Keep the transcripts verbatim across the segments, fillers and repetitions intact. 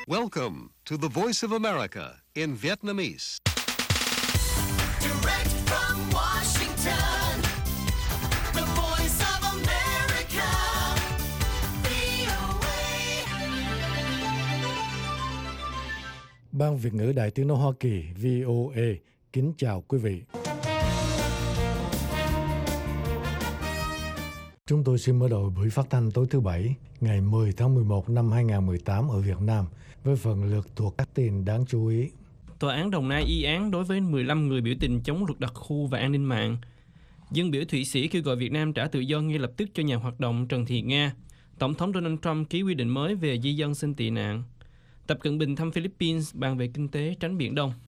Welcome to the Voice of America in Vietnamese. Direct from Washington, the Voice of America, vê o a. Ban Việt ngữ Đài Tiếng nói Hoa Kỳ vê o a kính chào quý vị. Chúng tôi xin mở đầu buổi phát thanh tối thứ Bảy, ngày mười tháng mười một năm hai nghìn không trăm mười tám ở Việt Nam, với phần lượt thuộc các tin đáng chú ý. Tòa án Đồng Nai y án đối với mười lăm người biểu tình chống luật đặc khu và an ninh mạng. Dân biểu Thụy Sĩ kêu gọi Việt Nam trả tự do ngay lập tức cho nhà hoạt động Trần Thị Nga. Tổng thống Donald Trump ký quy định mới về di dân xin tị nạn. Tập Cận Bình thăm Philippines bàn về kinh tế tránh Biển Đông.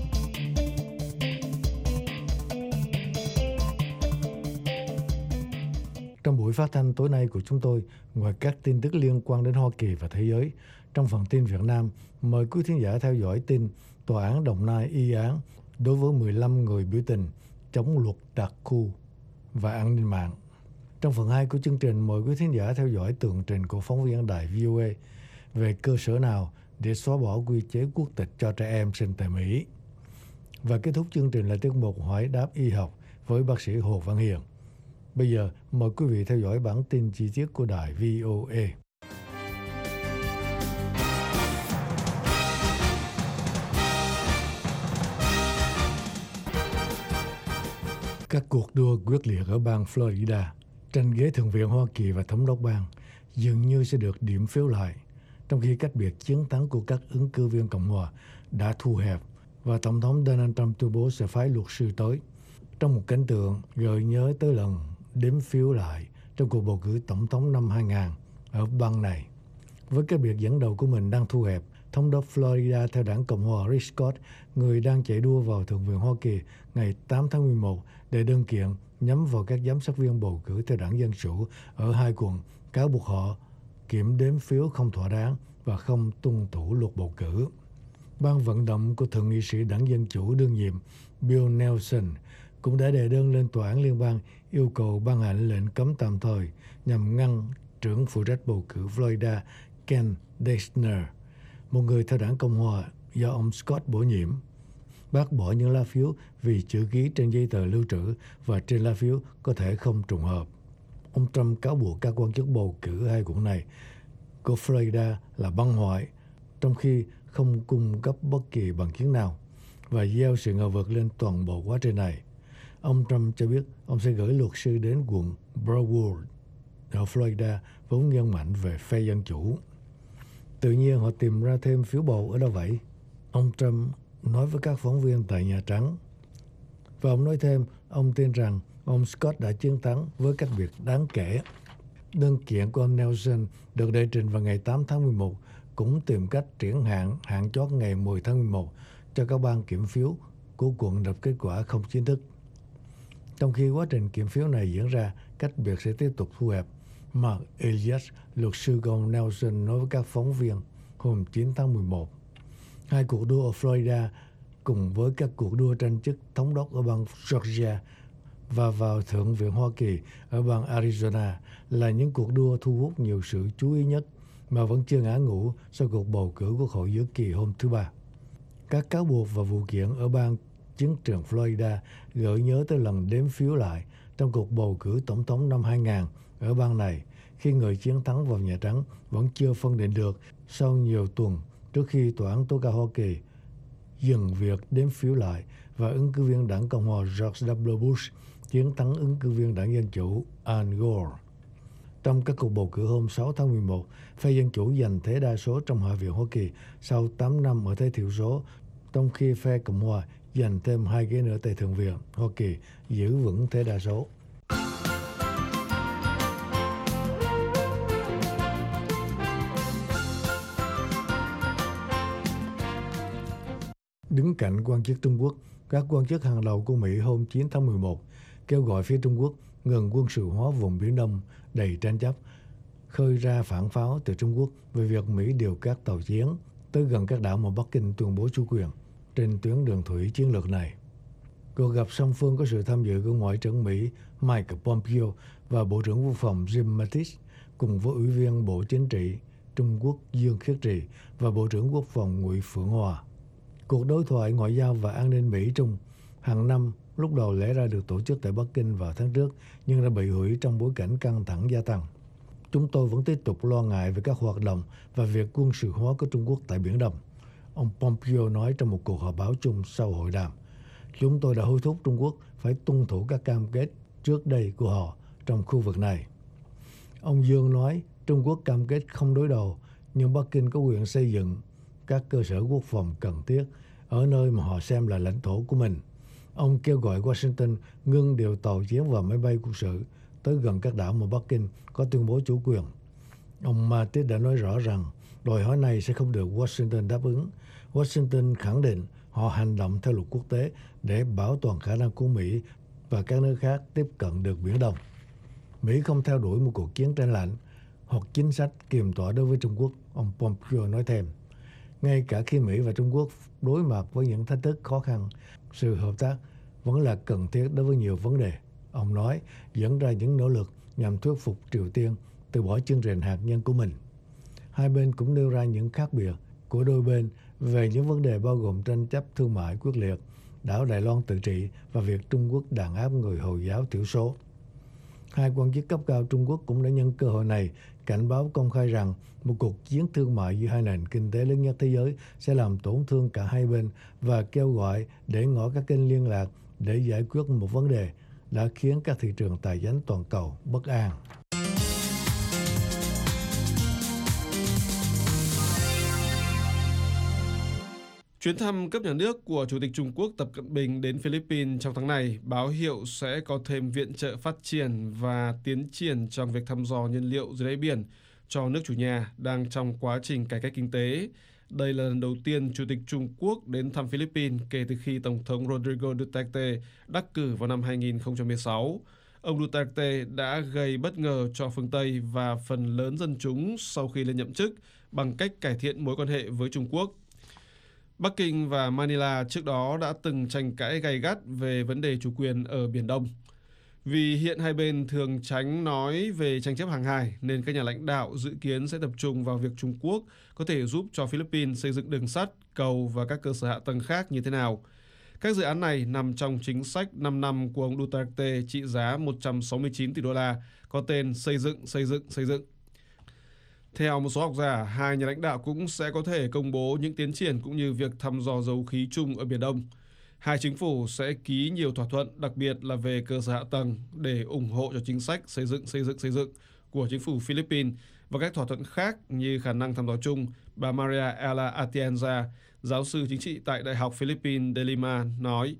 Trong buổi phát thanh tối nay của chúng tôi, ngoài các tin tức liên quan đến Hoa Kỳ và thế giới, trong phần tin Việt Nam, mời quý thính giả theo dõi tin Tòa án Đồng Nai y án đối với mười lăm người biểu tình chống luật đặc khu và an ninh mạng. Trong phần hai của chương trình, mời quý thính giả theo dõi tường trình của phóng viên đài vê o a về cơ sở nào để xóa bỏ quy chế quốc tịch cho trẻ em sinh tại Mỹ. Và kết thúc chương trình là tiết mục hỏi đáp y học với bác sĩ Hồ Văn Hiền. Bây giờ, mời quý vị theo dõi bản tin chi tiết của đài vê o a. Các cuộc đua quyết liệt ở bang Florida, tranh ghế thượng viện Hoa Kỳ và thống đốc bang dường như sẽ được điểm phiếu lại, trong khi cách biệt chiến thắng của các ứng cử viên Cộng hòa đã thu hẹp và Tổng thống Donald Trump tuyên bố sẽ phái luật sư tới, trong một cảnh tượng gợi nhớ tới lần đếm phiếu lại trong cuộc bầu cử tổng thống năm hai nghìn ở bang này. Với cái biệt dẫn đầu của mình đang thu hẹp, thống đốc Florida theo đảng Cộng hòa Rick Scott, người đang chạy đua vào Thượng viện Hoa Kỳ ngày tám tháng mười một để đơn kiện nhắm vào các giám sát viên bầu cử theo đảng Dân Chủ ở hai quận, cáo buộc họ kiểm đếm phiếu không thỏa đáng và không tuân thủ luật bầu cử. Ban vận động của Thượng nghị sĩ đảng Dân Chủ đương nhiệm Bill Nelson cũng đã đề đơn lên Tòa án Liên bang yêu cầu ban hành lệnh cấm tạm thời nhằm ngăn trưởng phụ trách bầu cử Florida Ken Dexner, một người theo đảng Cộng hòa do ông Scott bổ nhiệm, bác bỏ những lá phiếu vì chữ ký trên giấy tờ lưu trữ và trên lá phiếu có thể không trùng hợp. Ông Trump cáo buộc các quan chức bầu cử hai quận này của Florida là băng hoại, trong khi không cung cấp bất kỳ bằng chứng nào, và gieo sự ngờ vực lên toàn bộ quá trình này. Ông Trump cho biết ông sẽ gửi luật sư đến quận Broward ở Florida vốn nghiêng mạnh về phe Dân Chủ. Tự nhiên họ tìm ra thêm phiếu bầu ở đâu vậy? Ông Trump nói với các phóng viên tại Nhà Trắng. Và ông nói thêm, ông tin rằng ông Scott đã chiến thắng với cách biệt đáng kể. Đơn kiện của ông Nelson được đệ trình vào ngày tám tháng mười một cũng tìm cách triển hạn hạn chót ngày mười tháng mười một cho các ban kiểm phiếu của quận nộp kết quả không chính thức. Trong khi quá trình kiểm phiếu này diễn ra, cách biệt sẽ tiếp tục thu hẹp. Mark Elias, luật sư của ông Nelson, nói với các phóng viên hôm chín tháng mười một. Hai cuộc đua ở Florida cùng với các cuộc đua tranh chức thống đốc ở bang Georgia và vào Thượng viện Hoa Kỳ ở bang Arizona là những cuộc đua thu hút nhiều sự chú ý nhất mà vẫn chưa ngã ngũ sau cuộc bầu cử quốc hội giữa kỳ hôm thứ Ba. Các cáo buộc và vụ kiện ở bang chiến trường Florida gợi nhớ tới lần đếm phiếu lại trong cuộc bầu cử tổng thống năm hai nghìn ở bang này, khi người chiến thắng vào Nhà Trắng vẫn chưa phân định được sau nhiều tuần trước khi Tòa án tối cao Hoa Kỳ dừng việc đếm phiếu lại và ứng cử viên đảng Cộng hòa George W. Bush chiến thắng ứng cử viên đảng Dân Chủ Al Gore. Trong các cuộc bầu cử hôm sáu tháng mười một, phe Dân Chủ giành thế đa số trong Hạ viện Hoa Kỳ sau tám năm ở thế thiểu số, trong khi phe Cộng hòa giành thêm hai ghế nữa tại Thượng viện Hoa Kỳ, giữ vững thế đa số. Đứng cạnh quan chức Trung Quốc, các quan chức hàng đầu của Mỹ hôm chín tháng mười một kêu gọi phía Trung Quốc ngừng quân sự hóa vùng Biển Đông đầy tranh chấp, khơi ra phản pháo từ Trung Quốc về việc Mỹ điều các tàu chiến tới gần các đảo mà Bắc Kinh tuyên bố chủ quyền trên tuyến đường thủy chiến lược này. Cuộc gặp song phương có sự tham dự của Ngoại trưởng Mỹ Mike Pompeo và Bộ trưởng Quốc phòng Jim Mattis cùng với Ủy viên Bộ Chính trị Trung Quốc Dương Khiết Trì và Bộ trưởng Quốc phòng Ngụy Phượng Hòa. Cuộc đối thoại ngoại giao và an ninh Mỹ-Trung hàng năm lúc đầu lẽ ra được tổ chức tại Bắc Kinh vào tháng trước nhưng đã bị hủy trong bối cảnh căng thẳng gia tăng. Chúng tôi vẫn tiếp tục lo ngại về các hoạt động và việc quân sự hóa của Trung Quốc tại Biển Đông, ông Pompeo nói trong một cuộc họp báo chung sau hội đàm. Chúng tôi đã hối thúc Trung Quốc phải tuân thủ các cam kết trước đây của họ trong khu vực này. Ông Dương nói Trung Quốc cam kết không đối đầu, nhưng Bắc Kinh có quyền xây dựng các cơ sở quốc phòng cần thiết ở nơi mà họ xem là lãnh thổ của mình. Ông kêu gọi Washington ngưng điều tàu chiến và máy bay quân sự tới gần các đảo mà Bắc Kinh có tuyên bố chủ quyền. Ông Mattis đã nói rõ rằng đòi hỏi này sẽ không được Washington đáp ứng. Washington khẳng định họ hành động theo luật quốc tế để bảo toàn khả năng của Mỹ và các nước khác tiếp cận được Biển Đông. Mỹ không theo đuổi một cuộc chiến tranh lạnh hoặc chính sách kiềm tỏa đối với Trung Quốc, ông Pompeo nói thêm. Ngay cả khi Mỹ và Trung Quốc đối mặt với những thách thức khó khăn, sự hợp tác vẫn là cần thiết đối với nhiều vấn đề. Ông nói dẫn ra những nỗ lực nhằm thuyết phục Triều Tiên từ bỏ chương trình hạt nhân của mình. Hai bên cũng nêu ra những khác biệt của đôi bên về những vấn đề bao gồm tranh chấp thương mại quyết liệt, đảo Đài Loan tự trị và việc Trung Quốc đàn áp người Hồi giáo thiểu số. Hai quan chức cấp cao Trung Quốc cũng đã nhân cơ hội này cảnh báo công khai rằng một cuộc chiến thương mại giữa hai nền kinh tế lớn nhất thế giới sẽ làm tổn thương cả hai bên và kêu gọi để ngỏ các kênh liên lạc để giải quyết một vấn đề đã khiến các thị trường tài chính toàn cầu bất an. Chuyến thăm cấp nhà nước của Chủ tịch Trung Quốc Tập Cận Bình đến Philippines trong tháng này báo hiệu sẽ có thêm viện trợ phát triển và tiến triển trong việc thăm dò nhiên liệu dưới đáy biển cho nước chủ nhà đang trong quá trình cải cách kinh tế. Đây là lần đầu tiên Chủ tịch Trung Quốc đến thăm Philippines kể từ khi Tổng thống Rodrigo Duterte đắc cử vào năm hai nghìn không trăm mười sáu. Ông Duterte đã gây bất ngờ cho phương Tây và phần lớn dân chúng sau khi lên nhậm chức bằng cách cải thiện mối quan hệ với Trung Quốc. Bắc Kinh và Manila trước đó đã từng tranh cãi gay gắt về vấn đề chủ quyền ở Biển Đông. Vì hiện hai bên thường tránh nói về tranh chấp hàng hải nên các nhà lãnh đạo dự kiến sẽ tập trung vào việc Trung Quốc có thể giúp cho Philippines xây dựng đường sắt, cầu và các cơ sở hạ tầng khác như thế nào. Các dự án này nằm trong chính sách năm năm của ông Duterte trị giá một trăm sáu mươi chín tỷ đô la, có tên xây dựng, xây dựng, xây dựng. Theo một số học giả, hai nhà lãnh đạo cũng sẽ có thể công bố những tiến triển cũng như việc thăm dò dầu khí chung ở Biển Đông. Hai chính phủ sẽ ký nhiều thỏa thuận, đặc biệt là về cơ sở hạ tầng để ủng hộ cho chính sách xây dựng, xây dựng, xây dựng của chính phủ Philippines và các thỏa thuận khác như khả năng thăm dò chung. Bà Maria Ella Atienza, giáo sư chính trị tại Đại học Philippines de Lima, nói.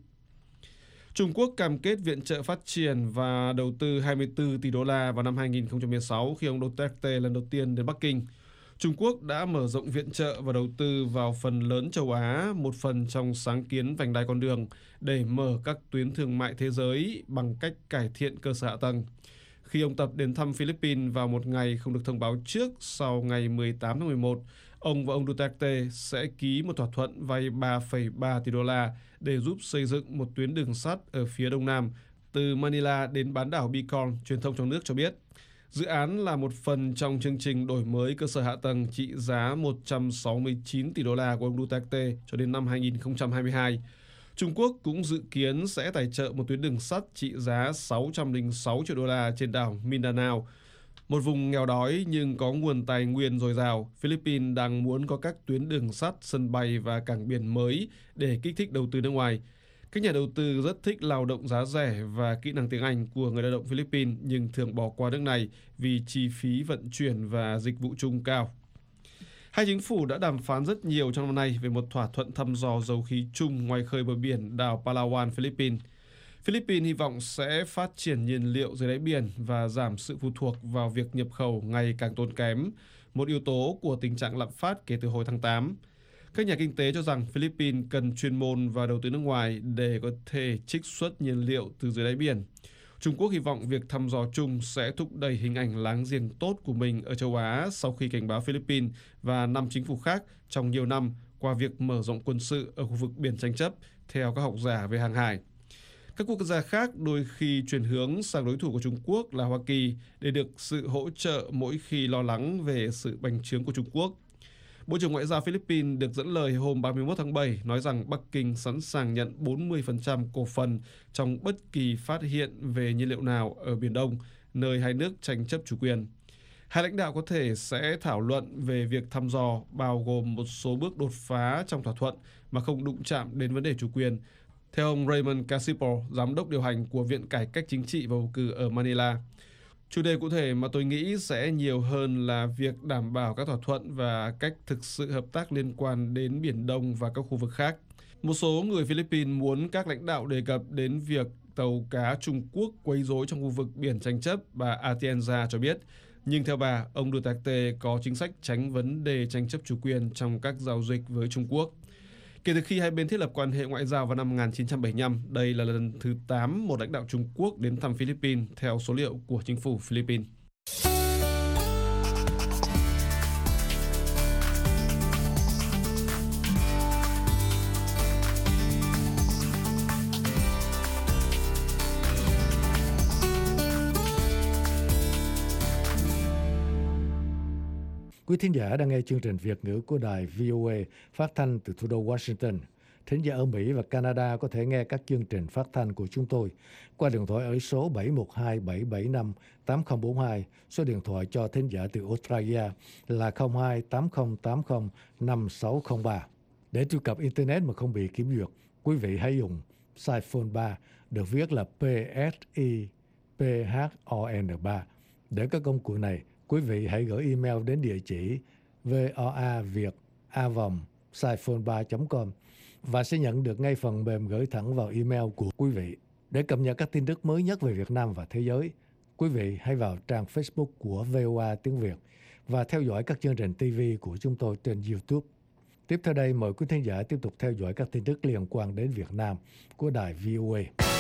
Trung Quốc cam kết viện trợ phát triển và đầu tư hai mươi tư tỷ đô la vào năm hai nghìn không trăm mười sáu khi ông Duterte lần đầu tiên đến Bắc Kinh. Trung Quốc đã mở rộng viện trợ và đầu tư vào phần lớn châu Á, một phần trong sáng kiến vành đai con đường để mở các tuyến thương mại thế giới bằng cách cải thiện cơ sở hạ tầng. Khi ông Tập đến thăm Philippines vào một ngày không được thông báo trước sau ngày mười tám tháng mười một, ông và ông Duterte sẽ ký một thỏa thuận vay ba phẩy ba tỷ đô la để giúp xây dựng một tuyến đường sắt ở phía đông nam từ Manila đến bán đảo Bicol, truyền thông trong nước cho biết. Dự án là một phần trong chương trình đổi mới cơ sở hạ tầng trị giá một trăm sáu mươi chín tỷ đô la của ông Duterte cho đến năm hai nghìn không trăm hai mươi hai. Trung Quốc cũng dự kiến sẽ tài trợ một tuyến đường sắt trị giá sáu trăm lẻ sáu triệu đô la trên đảo Mindanao, một vùng nghèo đói nhưng có nguồn tài nguyên dồi dào. Philippines đang muốn có các tuyến đường sắt, sân bay và cảng biển mới để kích thích đầu tư nước ngoài. Các nhà đầu tư rất thích lao động giá rẻ và kỹ năng tiếng Anh của người lao động Philippines nhưng thường bỏ qua nước này vì chi phí vận chuyển và dịch vụ chung cao. Hai chính phủ đã đàm phán rất nhiều trong năm nay về một thỏa thuận thăm dò dầu khí chung ngoài khơi bờ biển đảo Palawan, Philippines. Philippines hy vọng sẽ phát triển nhiên liệu dưới đáy biển và giảm sự phụ thuộc vào việc nhập khẩu ngày càng tốn kém, một yếu tố của tình trạng lạm phát kể từ hồi tháng tám. Các nhà kinh tế cho rằng Philippines cần chuyên môn và đầu tư nước ngoài để có thể trích xuất nhiên liệu từ dưới đáy biển. Trung Quốc hy vọng việc thăm dò chung sẽ thúc đẩy hình ảnh láng giềng tốt của mình ở châu Á sau khi cảnh báo Philippines và năm chính phủ khác trong nhiều năm qua việc mở rộng quân sự ở khu vực biển tranh chấp, theo các học giả về hàng hải. Các quốc gia khác đôi khi chuyển hướng sang đối thủ của Trung Quốc là Hoa Kỳ để được sự hỗ trợ mỗi khi lo lắng về sự bành trướng của Trung Quốc. Bộ trưởng Ngoại giao Philippines được dẫn lời hôm ba mươi mốt tháng bảy nói rằng Bắc Kinh sẵn sàng nhận bốn mươi phần trăm cổ phần trong bất kỳ phát hiện về nhiên liệu nào ở Biển Đông, nơi hai nước tranh chấp chủ quyền. Hai lãnh đạo có thể sẽ thảo luận về việc thăm dò, bao gồm một số bước đột phá trong thỏa thuận mà không đụng chạm đến vấn đề chủ quyền. Theo ông Raymond Casipo, giám đốc điều hành của Viện Cải cách Chính trị và Bầu cử ở Manila, chủ đề cụ thể mà tôi nghĩ sẽ nhiều hơn là việc đảm bảo các thỏa thuận và cách thực sự hợp tác liên quan đến Biển Đông và các khu vực khác. Một số người Philippines muốn các lãnh đạo đề cập đến việc tàu cá Trung Quốc quấy rối trong khu vực biển tranh chấp, bà Atienza cho biết. Nhưng theo bà, ông Duterte có chính sách tránh vấn đề tranh chấp chủ quyền trong các giao dịch với Trung Quốc. Kể từ khi hai bên thiết lập quan hệ ngoại giao vào năm một nghìn chín trăm bảy mươi lăm, đây là lần thứ tám một lãnh đạo Trung Quốc đến thăm Philippines, theo số liệu của chính phủ Philippines. Quý thính giả đang nghe chương trình Việt ngữ của đài vê o a phát thanh từ thủ đô Washington. Thính giả ở Mỹ và Canada có thể nghe các chương trình phát thanh của chúng tôi qua điện thoại ở số bảy một hai bảy bảy năm tám không bốn hai, số điện thoại cho thính giả từ Australia là không hai tám không tám không năm sáu không ba. Để truy cập Internet mà không bị kiểm duyệt, quý vị hãy dùng Psiphone ba, được viết là P S I P H O N ba. Để các công cụ này, quý vị hãy gửi email đến địa chỉ voaviet a vòng psiphone ba chấm com và sẽ nhận được ngay phần mềm gửi thẳng vào email của quý vị. Để cập nhật các tin tức mới nhất về Việt Nam và thế giới, quý vị hãy vào trang Facebook của vê o a tiếng Việt và theo dõi các chương trình ti vi của chúng tôi trên YouTube. Tiếp theo đây, mời quý thính giả tiếp tục theo dõi các tin tức liên quan đến Việt Nam của đài vê o a.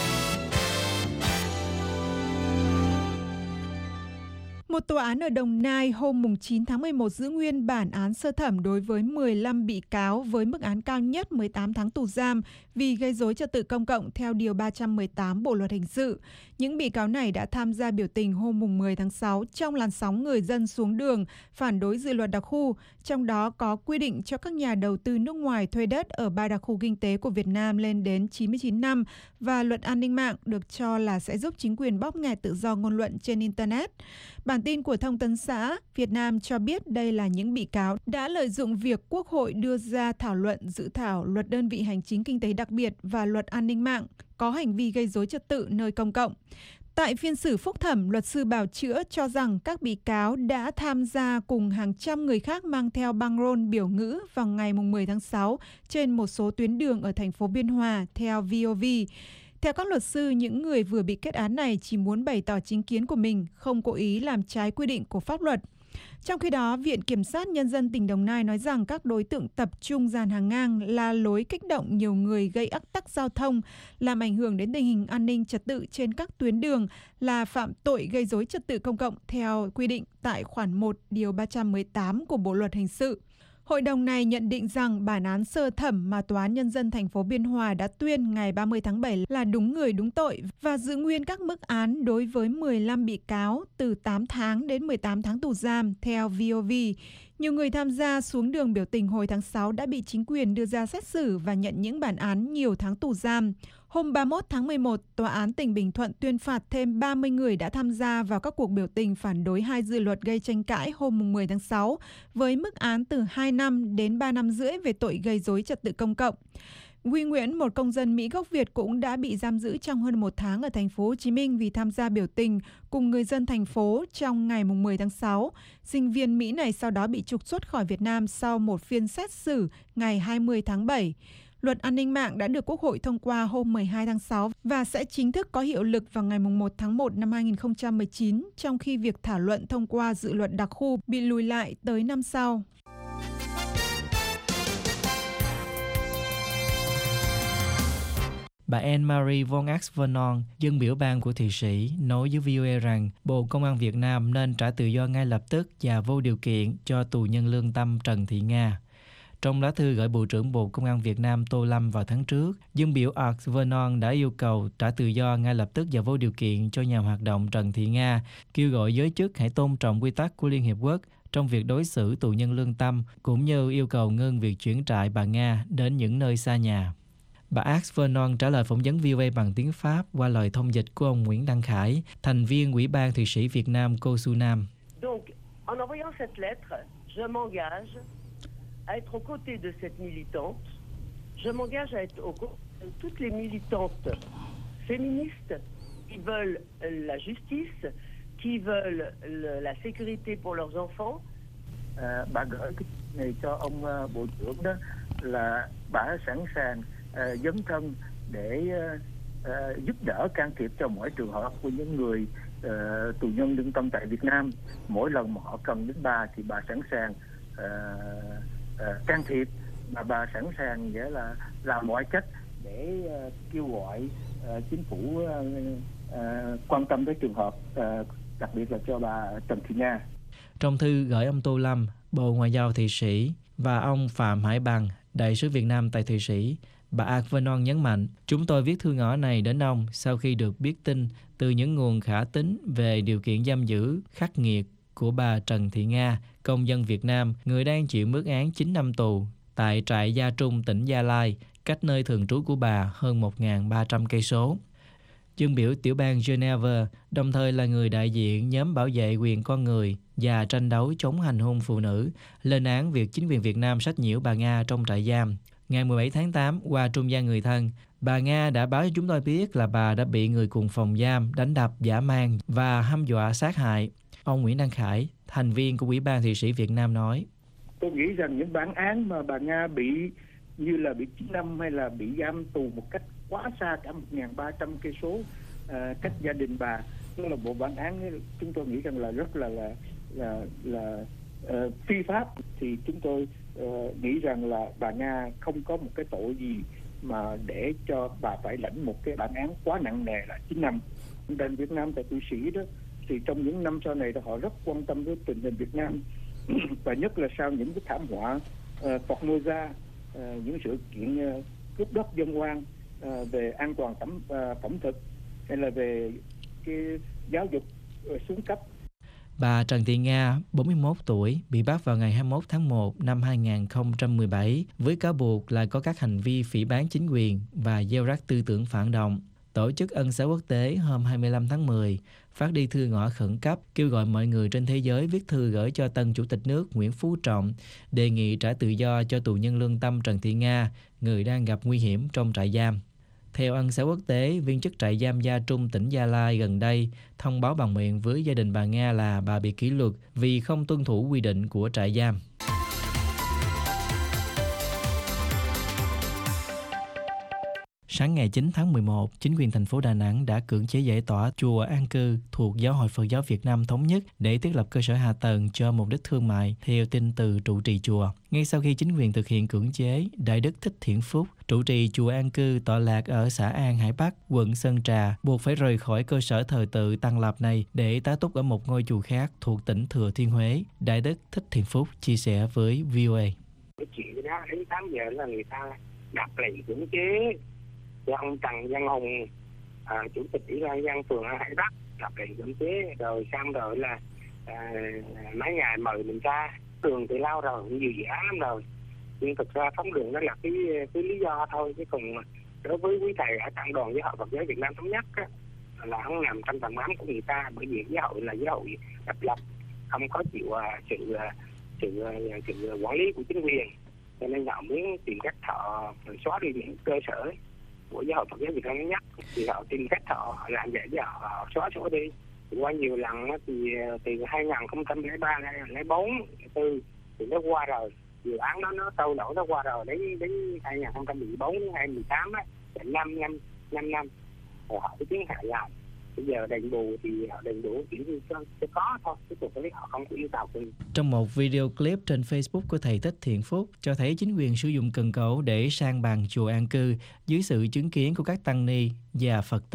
Một tòa án ở Đồng Nai hôm chín tháng mười một giữ nguyên bản án sơ thẩm đối với mười lăm bị cáo với mức án cao nhất mười tám tháng tù giam vì gây rối trật tự công cộng theo Điều ba trăm mười tám Bộ Luật Hình sự. Những bị cáo này đã tham gia biểu tình hôm mười tháng sáu trong làn sóng người dân xuống đường phản đối dự luật đặc khu, trong đó có quy định cho các nhà đầu tư nước ngoài thuê đất ở ba đặc khu kinh tế của Việt Nam lên đến chín mươi chín năm và luật an ninh mạng được cho là sẽ giúp chính quyền bóp nghẹt tự do ngôn luận trên Internet. Bản tin của Thông tấn xã Việt Nam cho biết đây là những bị cáo đã lợi dụng việc Quốc hội đưa ra thảo luận dự thảo luật đơn vị hành chính kinh tế đặc biệt và luật an ninh mạng có hành vi gây rối trật tự nơi công cộng. Tại phiên xử phúc thẩm, luật sư bào chữa cho rằng các bị cáo đã tham gia cùng hàng trăm người khác mang theo băng rôn biểu ngữ vào ngày mười tháng sáu trên một số tuyến đường ở thành phố Biên Hòa, theo vê o vê. Theo các luật sư, những người vừa bị kết án này chỉ muốn bày tỏ chính kiến của mình, không cố ý làm trái quy định của pháp luật. Trong khi đó, Viện Kiểm sát Nhân dân tỉnh Đồng Nai nói rằng các đối tượng tập trung dàn hàng ngang, la lối kích động nhiều người gây ách tắc giao thông, làm ảnh hưởng đến tình hình an ninh trật tự trên các tuyến đường là phạm tội gây rối trật tự công cộng theo quy định tại khoản một điều ba trăm mười tám của Bộ Luật Hình sự. Hội đồng này nhận định rằng bản án sơ thẩm mà Tòa án Nhân dân thành phố Biên Hòa đã tuyên ngày ba mươi tháng bảy là đúng người đúng tội và giữ nguyên các mức án đối với mười lăm bị cáo từ tám tháng đến mười tám tháng tù giam, theo vê o vê. Nhiều người tham gia xuống đường biểu tình hồi tháng sáu đã bị chính quyền đưa ra xét xử và nhận những bản án nhiều tháng tù giam. Hôm ba mươi mốt tháng mười một, Tòa án tỉnh Bình Thuận tuyên phạt thêm ba mươi người đã tham gia vào các cuộc biểu tình phản đối hai dự luật gây tranh cãi hôm mười tháng sáu, với mức án từ hai năm đến ba năm rưỡi về tội gây rối trật tự công cộng. Huy Nguyễn, một công dân Mỹ gốc Việt cũng đã bị giam giữ trong hơn một tháng ở thành phố Hồ Chí Minh vì tham gia biểu tình cùng người dân thành phố trong ngày mười tháng sáu. Sinh viên Mỹ này sau đó bị trục xuất khỏi Việt Nam sau một phiên xét xử ngày hai mươi tháng bảy. Luật an ninh mạng đã được Quốc hội thông qua hôm mười hai tháng sáu và sẽ chính thức có hiệu lực vào ngày một tháng một năm hai nghìn không trăm mười chín, trong khi việc thảo luận thông qua dự luật đặc khu bị lùi lại tới năm sau. Bà Anne-Marie von Ax-Vernon, dân biểu bang của Thụy Sĩ, nói với vê o a rằng Bộ Công an Việt Nam nên trả tự do ngay lập tức và vô điều kiện cho tù nhân lương tâm Trần Thị Nga. Trong lá thư gửi Bộ trưởng Bộ Công an Việt Nam Tô Lâm vào tháng trước, dân biểu Ars Vernon đã yêu cầu trả tự do ngay lập tức và vô điều kiện cho nhà hoạt động Trần Thị Nga, kêu gọi giới chức hãy tôn trọng quy tắc của Liên Hiệp Quốc trong việc đối xử tù nhân lương tâm, cũng như yêu cầu ngưng việc chuyển trại bà Nga đến những nơi xa nhà. Bà Ars Vernon trả lời phỏng vấn vê o a bằng tiếng Pháp qua lời thông dịch của ông Nguyễn Đăng Khải, thành viên Ủy ban Thụy Sĩ Việt Nam COSU Nam. Donc, en envoyant cette lettre, je m'engage à être aux côtés de cette militante. Je m'engage à être aux côtés de toutes les militantes féministes qui veulent la justice, qui veulent le, la sécurité pour leurs enfants. À, bà gửi cái này cho ông uh, bộ trưởng đó là bà sẵn sàng uh, dấn thân để uh, uh, giúp đỡ can thiệp cho mỗi trường hợp của những người uh, tù nhân lương tâm tại Việt Nam. Mỗi lần mà họ cần đến bà thì bà sẵn sàng uh, uh, can thiệp, mà bà sẵn sàng nghĩa là làm mọi cách để uh, kêu gọi uh, chính phủ uh, uh, quan tâm tới trường hợp, uh, đặc biệt là cho bà Trần Thị Nga. Trong thư gửi ông Tô Lâm, Bộ Ngoại giao Thụy Sĩ và ông Phạm Hải Bằng, đại sứ Việt Nam tại Thụy Sĩ, bà Ars Vernon nhấn mạnh, chúng tôi viết thư ngỏ này đến ông sau khi được biết tin từ những nguồn khả tín về điều kiện giam giữ khắc nghiệt của bà Trần Thị Nga, công dân Việt Nam, người đang chịu mức án chín năm tù tại trại Gia Trung, tỉnh Gia Lai, cách nơi thường trú của bà hơn một nghìn ba trăm cây số. Dân biểu tiểu bang Geneva, đồng thời là người đại diện nhóm bảo vệ quyền con người và tranh đấu chống hành hung phụ nữ, lên án việc chính quyền Việt Nam sách nhiễu bà Nga trong trại giam. Ngày mười bảy tháng tám, qua trung gian người thân, bà Nga đã báo cho chúng tôi biết là bà đã bị người cùng phòng giam đánh đập, dã man và hăm dọa sát hại. Ông Nguyễn Đăng Khải, thành viên của Ủy ban Thụy Sĩ Việt Nam nói, tôi nghĩ rằng những bản án mà bà Nga bị như là bị chín năm hay là bị giam tù một cách quá xa cả một nghìn ba trăm cây số à, cách gia đình bà, đó là bộ bản án ấy, chúng tôi nghĩ rằng là rất là là là là uh, phi pháp. Thì chúng tôi uh, nghĩ rằng là bà Nga không có một cái tội gì mà để cho bà phải lãnh một cái bản án quá nặng nề là chín năm. Đoàn Việt Nam tại Thụy Sĩ đó thì trong những năm sau này đó, họ rất quan tâm với tình hình Việt Nam và nhất là sau những cái thảm họa uh, Formosa, uh, những sự kiện uh, cướp đất dân oan, uh, về an toàn tẩm uh, phẩm thực hay là về cái giáo dục uh, xuống cấp. Bà Trần Thị Nga, bốn mươi mốt tuổi, bị bắt vào ngày hai mươi mốt tháng một năm hai nghìn không trăm mười bảy với cáo buộc là có các hành vi phỉ báng chính quyền và gieo rắc tư tưởng phản động. Tổ chức Ân xá Quốc tế hôm hai mươi lăm tháng mười phát đi thư ngỏ khẩn cấp kêu gọi mọi người trên thế giới viết thư gửi cho tân Chủ tịch nước Nguyễn Phú Trọng đề nghị trả tự do cho tù nhân lương tâm Trần Thị Nga, người đang gặp nguy hiểm trong trại giam. Theo Ân xá Quốc tế, viên chức trại giam Gia Trung, tỉnh Gia Lai gần đây thông báo bằng miệng với gia đình bà Nga là bà bị kỷ luật vì không tuân thủ quy định của trại giam. Sáng ngày chín tháng mười một, chính quyền thành phố Đà Nẵng đã cưỡng chế giải tỏa chùa An Cư thuộc Giáo hội Phật giáo Việt Nam Thống nhất để thiết lập cơ sở hạ tầng cho mục đích thương mại, theo tin từ trụ trì chùa. Ngay sau khi chính quyền thực hiện cưỡng chế, Đại đức Thích Thiện Phúc, trụ trì chùa An Cư tọa lạc ở xã An Hải Bắc, quận Sơn Trà, buộc phải rời khỏi cơ sở thờ tự Tăng Lập này để tá túc ở một ngôi chùa khác thuộc tỉnh Thừa Thiên Huế. Đại đức Thích Thiện Phúc chia sẻ với vê o a. Cái chuyện đó đến tám giờ là người ta đặt lệnh cưỡng chế. Ông Trần Văn Hùng, à, chủ tịch ủy ban nhân dân phường An Hải Bắc, lập lệnh cưỡng chế, rồi xong rồi là à, mấy ngày mời mình ra đường thì lao rồi, nhiều dự án lắm rồi, nhưng thực ra phóng đường đó là cái cái lý do thôi, chứ còn đối với quý thầy ở trong đoàn Giáo hội Phật giáo Việt Nam Thống nhất á, là không nằm trong tầm bám của người ta, bởi vì giáo hội là giáo hội độc lập, không có chịu uh, sự, uh, sự uh, sự quản lý của chính quyền, cho nên họ muốn tìm cách họ xóa đi những cơ sở của Giáo hội Phật giáo Việt Nam Thống nhất, thì họ tìm cách họ làm vậy để họ, họ xóa xóa đi. Thì qua nhiều lần thì từ hai nghìn không trăm lẻ ba, hai nghìn không trăm lẻ bốn, tư thì nó qua rồi, dự án đó nó trôi nổi nó qua rồi, đến đến hai nghìn không trăm mười bốn, hai nghìn không trăm mười tám á, năm năm năm năm rồi họ mới tiến hành làm. Bây giờ đền bù thì họ đền bù chỉ cho, cho có thôi, chứ thực tế họ không có yêu cầu gì. Trong một video clip trên Facebook của thầy Thích Thiện Phúc cho thấy chính quyền sử dụng cần cẩu để san bằng chùa An Cư dưới sự chứng kiến của các tăng ni và Phật tử.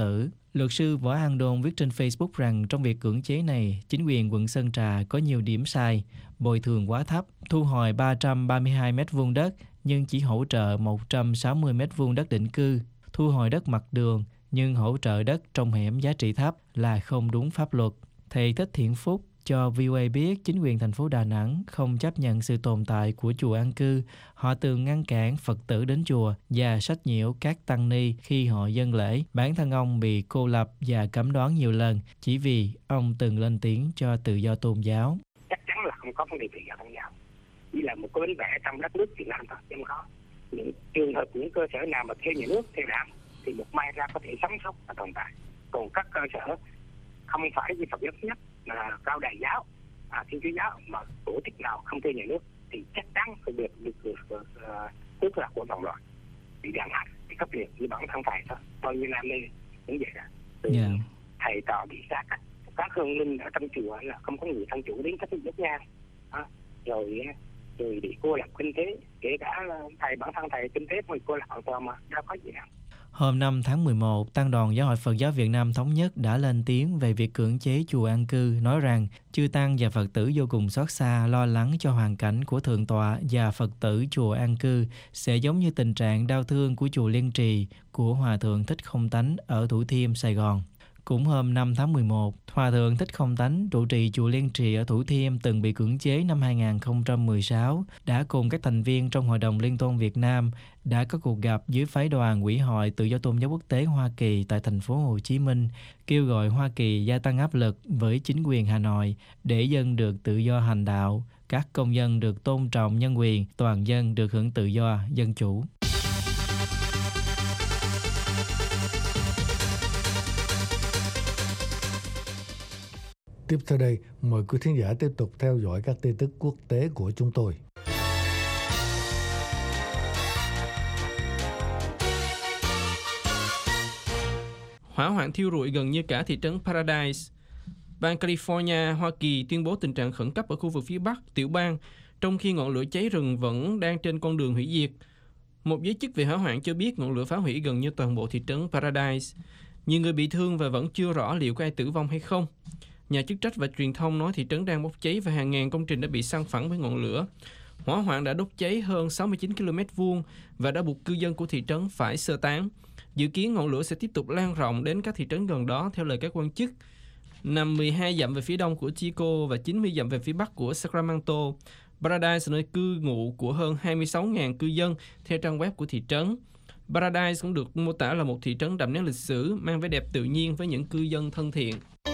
Luật sư Võ An Đôn viết trên Facebook rằng trong việc cưỡng chế này, chính quyền quận Sơn Trà có nhiều điểm sai, bồi thường quá thấp, thu hồi ba trăm ba mươi hai mét vuông đất nhưng chỉ hỗ trợ một trăm sáu mươi mét vuông đất định cư, thu hồi đất mặt đường nhưng hỗ trợ đất trong hẻm giá trị thấp là không đúng pháp luật. Thầy Thích Thiện Phúc cho vê o a biết chính quyền thành phố Đà Nẵng không chấp nhận sự tồn tại của chùa an cư. Họ từng ngăn cản Phật tử đến chùa và sách nhiễu các tăng ni khi họ dâng lễ. Bản thân ông bị cô lập và cấm đoán nhiều lần chỉ vì ông từng lên tiếng cho tự do tôn giáo. Chắc chắn là không có vấn đề tự do tôn giáo. Chỉ là một cái bánh vẽ trong đất nước Việt Nam thôi, chứ không có. Những trường hợp những cơ sở nào mà theo nhà nước, theo đảng thì một mai ra có thể sống sót và tồn tại. Còn các cơ sở không phải như Phật giáo nhất là cao đài giáo, à, Thiên Chúa giáo mà tổ chức nào không theo nhà nước thì chắc chắn phải được được được tước đoạt của đồng loại, bị đàn áp, bị khốc liệt như bản thân thầy thôi. Bao nhiêu năm nay cũng vậy đó. Từ yeah. thầy trò bị xa cách, các hương linh ở trong chùa là không có người thân chủ đến các nước nha, à, rồi rồi bị cô lập kinh tế, kể cả thầy bản thân thầy kinh tế mới cô lập hoàn toàn mà đâu có gì đâu. Hôm năm tháng mười một, Tăng đoàn Giáo hội Phật giáo Việt Nam Thống nhất đã lên tiếng về việc cưỡng chế chùa an cư, nói rằng chư Tăng và Phật tử vô cùng xót xa, lo lắng cho hoàn cảnh của Thượng tọa và Phật tử chùa an cư sẽ giống như tình trạng đau thương của chùa Liên Trì của Hòa Thượng Thích Không Tánh ở Thủ Thiêm, Sài Gòn. Cũng hôm năm tháng mười một, Hòa Thượng Thích Không Tánh, trụ trì chùa Liên Trì ở Thủ Thiêm từng bị cưỡng chế năm hai không một sáu, đã cùng các thành viên trong Hội đồng Liên tôn Việt Nam đã có cuộc gặp dưới phái đoàn Ủy hội Tự do Tôn giáo Quốc tế Hoa Kỳ tại thành phố Hồ Chí Minh, kêu gọi Hoa Kỳ gia tăng áp lực với chính quyền Hà Nội để dân được tự do hành đạo, các công dân được tôn trọng nhân quyền, toàn dân được hưởng tự do, dân chủ. Tiếp theo đây, mời quý thính giả tiếp tục theo dõi các tin tức quốc tế của chúng tôi. Hỏa hoạn thiêu rụi gần như cả thị trấn Paradise. Bang California, Hoa Kỳ tuyên bố tình trạng khẩn cấp ở khu vực phía Bắc, tiểu bang, trong khi ngọn lửa cháy rừng vẫn đang trên con đường hủy diệt. Một giới chức về hỏa hoạn cho biết ngọn lửa phá hủy gần như toàn bộ thị trấn Paradise. Nhiều người bị thương và vẫn chưa rõ liệu có ai tử vong hay không. Nhà chức trách và truyền thông nói thị trấn đang bốc cháy và hàng ngàn công trình đã bị san phẳng với ngọn lửa. Hỏa hoạn đã đốt cháy hơn sáu mươi chín ki lô mét vuông và đã buộc cư dân của thị trấn phải sơ tán. Dự kiến ngọn lửa sẽ tiếp tục lan rộng đến các thị trấn gần đó theo lời các quan chức. Nằm mười hai dặm về phía đông của Chico và chín mươi dặm về phía bắc của Sacramento, Paradise là nơi cư ngụ của hơn hai mươi sáu nghìn cư dân theo trang web của thị trấn. Paradise cũng được mô tả là một thị trấn đậm nét lịch sử, mang vẻ đẹp tự nhiên với những cư dân thân thiện.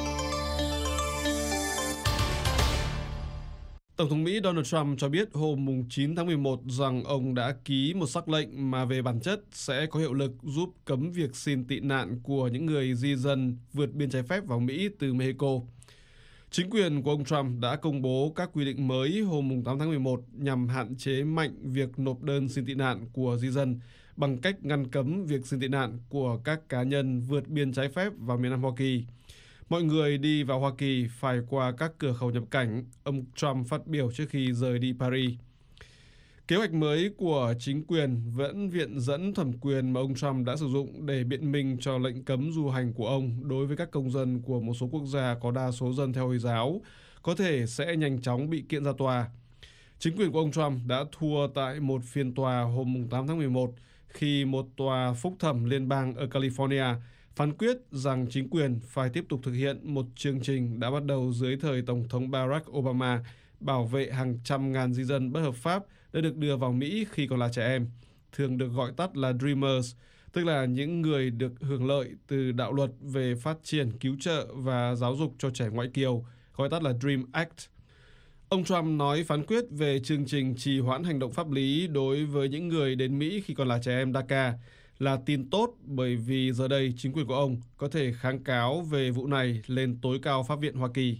Tổng thống Mỹ Donald Trump cho biết hôm chín tháng mười một rằng ông đã ký một sắc lệnh mà về bản chất sẽ có hiệu lực giúp cấm việc xin tị nạn của những người di dân vượt biên trái phép vào Mỹ từ Mexico. Chính quyền của ông Trump đã công bố các quy định mới hôm tám tháng mười một nhằm hạn chế mạnh việc nộp đơn xin tị nạn của di dân bằng cách ngăn cấm việc xin tị nạn của các cá nhân vượt biên trái phép vào miền Nam Hoa Kỳ. Mọi người đi vào Hoa Kỳ phải qua các cửa khẩu nhập cảnh, ông Trump phát biểu trước khi rời đi Paris. Kế hoạch mới của chính quyền vẫn viện dẫn thẩm quyền mà ông Trump đã sử dụng để biện minh cho lệnh cấm du hành của ông đối với các công dân của một số quốc gia có đa số dân theo Hồi giáo, có thể sẽ nhanh chóng bị kiện ra tòa. Chính quyền của ông Trump đã thua tại một phiên tòa hôm tám tháng mười một khi một tòa phúc thẩm liên bang ở California phán quyết rằng chính quyền phải tiếp tục thực hiện một chương trình đã bắt đầu dưới thời Tổng thống Barack Obama bảo vệ hàng trăm ngàn di dân bất hợp pháp đã được đưa vào Mỹ khi còn là trẻ em, thường được gọi tắt là Dreamers, tức là những người được hưởng lợi từ đạo luật về phát triển cứu trợ và giáo dục cho trẻ ngoại kiều, gọi tắt là Dream Act. Ông Trump nói phán quyết về chương trình trì hoãn hành động pháp lý đối với những người đến Mỹ khi còn là trẻ em đê a xê a là tin tốt bởi vì giờ đây chính quyền của ông có thể kháng cáo về vụ này lên tối cao pháp viện Hoa Kỳ.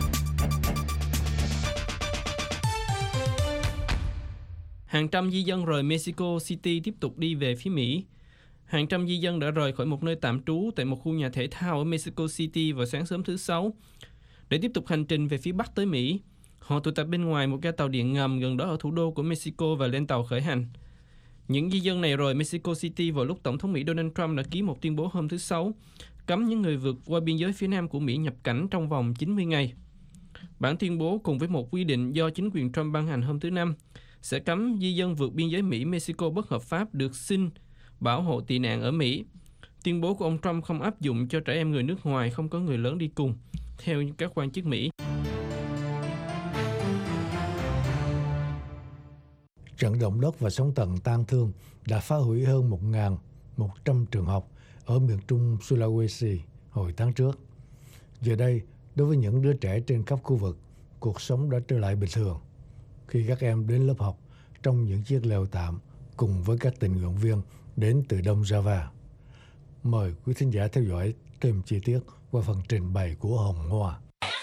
Hàng trăm di dân rời Mexico City tiếp tục đi về phía Mỹ. Hàng trăm di dân đã rời khỏi một nơi tạm trú tại một khu nhà thể thao ở Mexico City vào sáng sớm thứ Sáu để tiếp tục hành trình về phía Bắc tới Mỹ. Họ tụ tập bên ngoài một ga tàu điện ngầm gần đó ở thủ đô của Mexico và lên tàu khởi hành. Những di dân này rời Mexico City vào lúc Tổng thống Mỹ Donald Trump đã ký một tuyên bố hôm thứ Sáu, cấm những người vượt qua biên giới phía nam của Mỹ nhập cảnh trong vòng chín mươi ngày. Bản tuyên bố cùng với một quy định do chính quyền Trump ban hành hôm thứ Năm sẽ cấm di dân vượt biên giới Mỹ-Mexico bất hợp pháp được xin bảo hộ tị nạn ở Mỹ. Tuyên bố của ông Trump không áp dụng cho trẻ em người nước ngoài không có người lớn đi cùng, theo các quan chức Mỹ. Trận động đất và sóng thần tang thương đã phá hủy hơn một nghìn một trăm trường học ở miền trung Sulawesi hồi tháng trước. Giờ đây, đối với những đứa trẻ trên khắp khu vực, cuộc sống đã trở lại bình thường khi các em đến lớp học trong những chiếc lều tạm cùng với các tình nguyện viên đến từ Đông Java. Mời quý thính giả theo dõi thêm chi tiết qua phần trình bày của Hồng Hoa.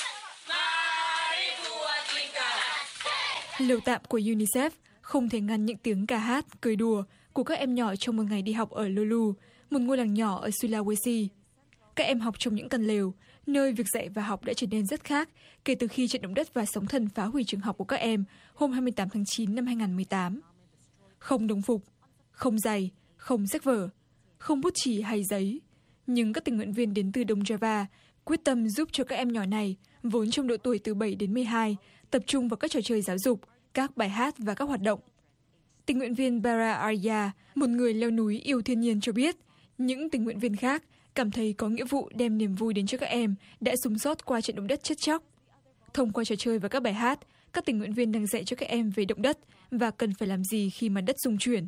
Lều tạm của UNICEF không thể ngăn những tiếng ca hát, cười đùa của các em nhỏ trong một ngày đi học ở Lulu, một ngôi làng nhỏ ở Sulawesi. Các em học trong những căn lều, nơi việc dạy và học đã trở nên rất khác kể từ khi trận động đất và sóng thần phá hủy trường học của các em hôm hai mươi tám tháng chín năm hai nghìn không trăm mười tám. Không đồng phục, không giày, không sách vở, không bút chì hay giấy. Nhưng các tình nguyện viên đến từ Đông Java quyết tâm giúp cho các em nhỏ này, vốn trong độ tuổi từ bảy đến mười hai, tập trung vào các trò chơi giáo dục, các bài hát và các hoạt động. Tình nguyện viên Bara Arya, một người leo núi yêu thiên nhiên cho biết, những tình nguyện viên khác cảm thấy có nghĩa vụ đem niềm vui đến cho các em đã sống sót qua trận động đất chết chóc. Thông qua trò chơi và các bài hát, các tình nguyện viên đang dạy cho các em về động đất và cần phải làm gì khi mặt đất rung chuyển.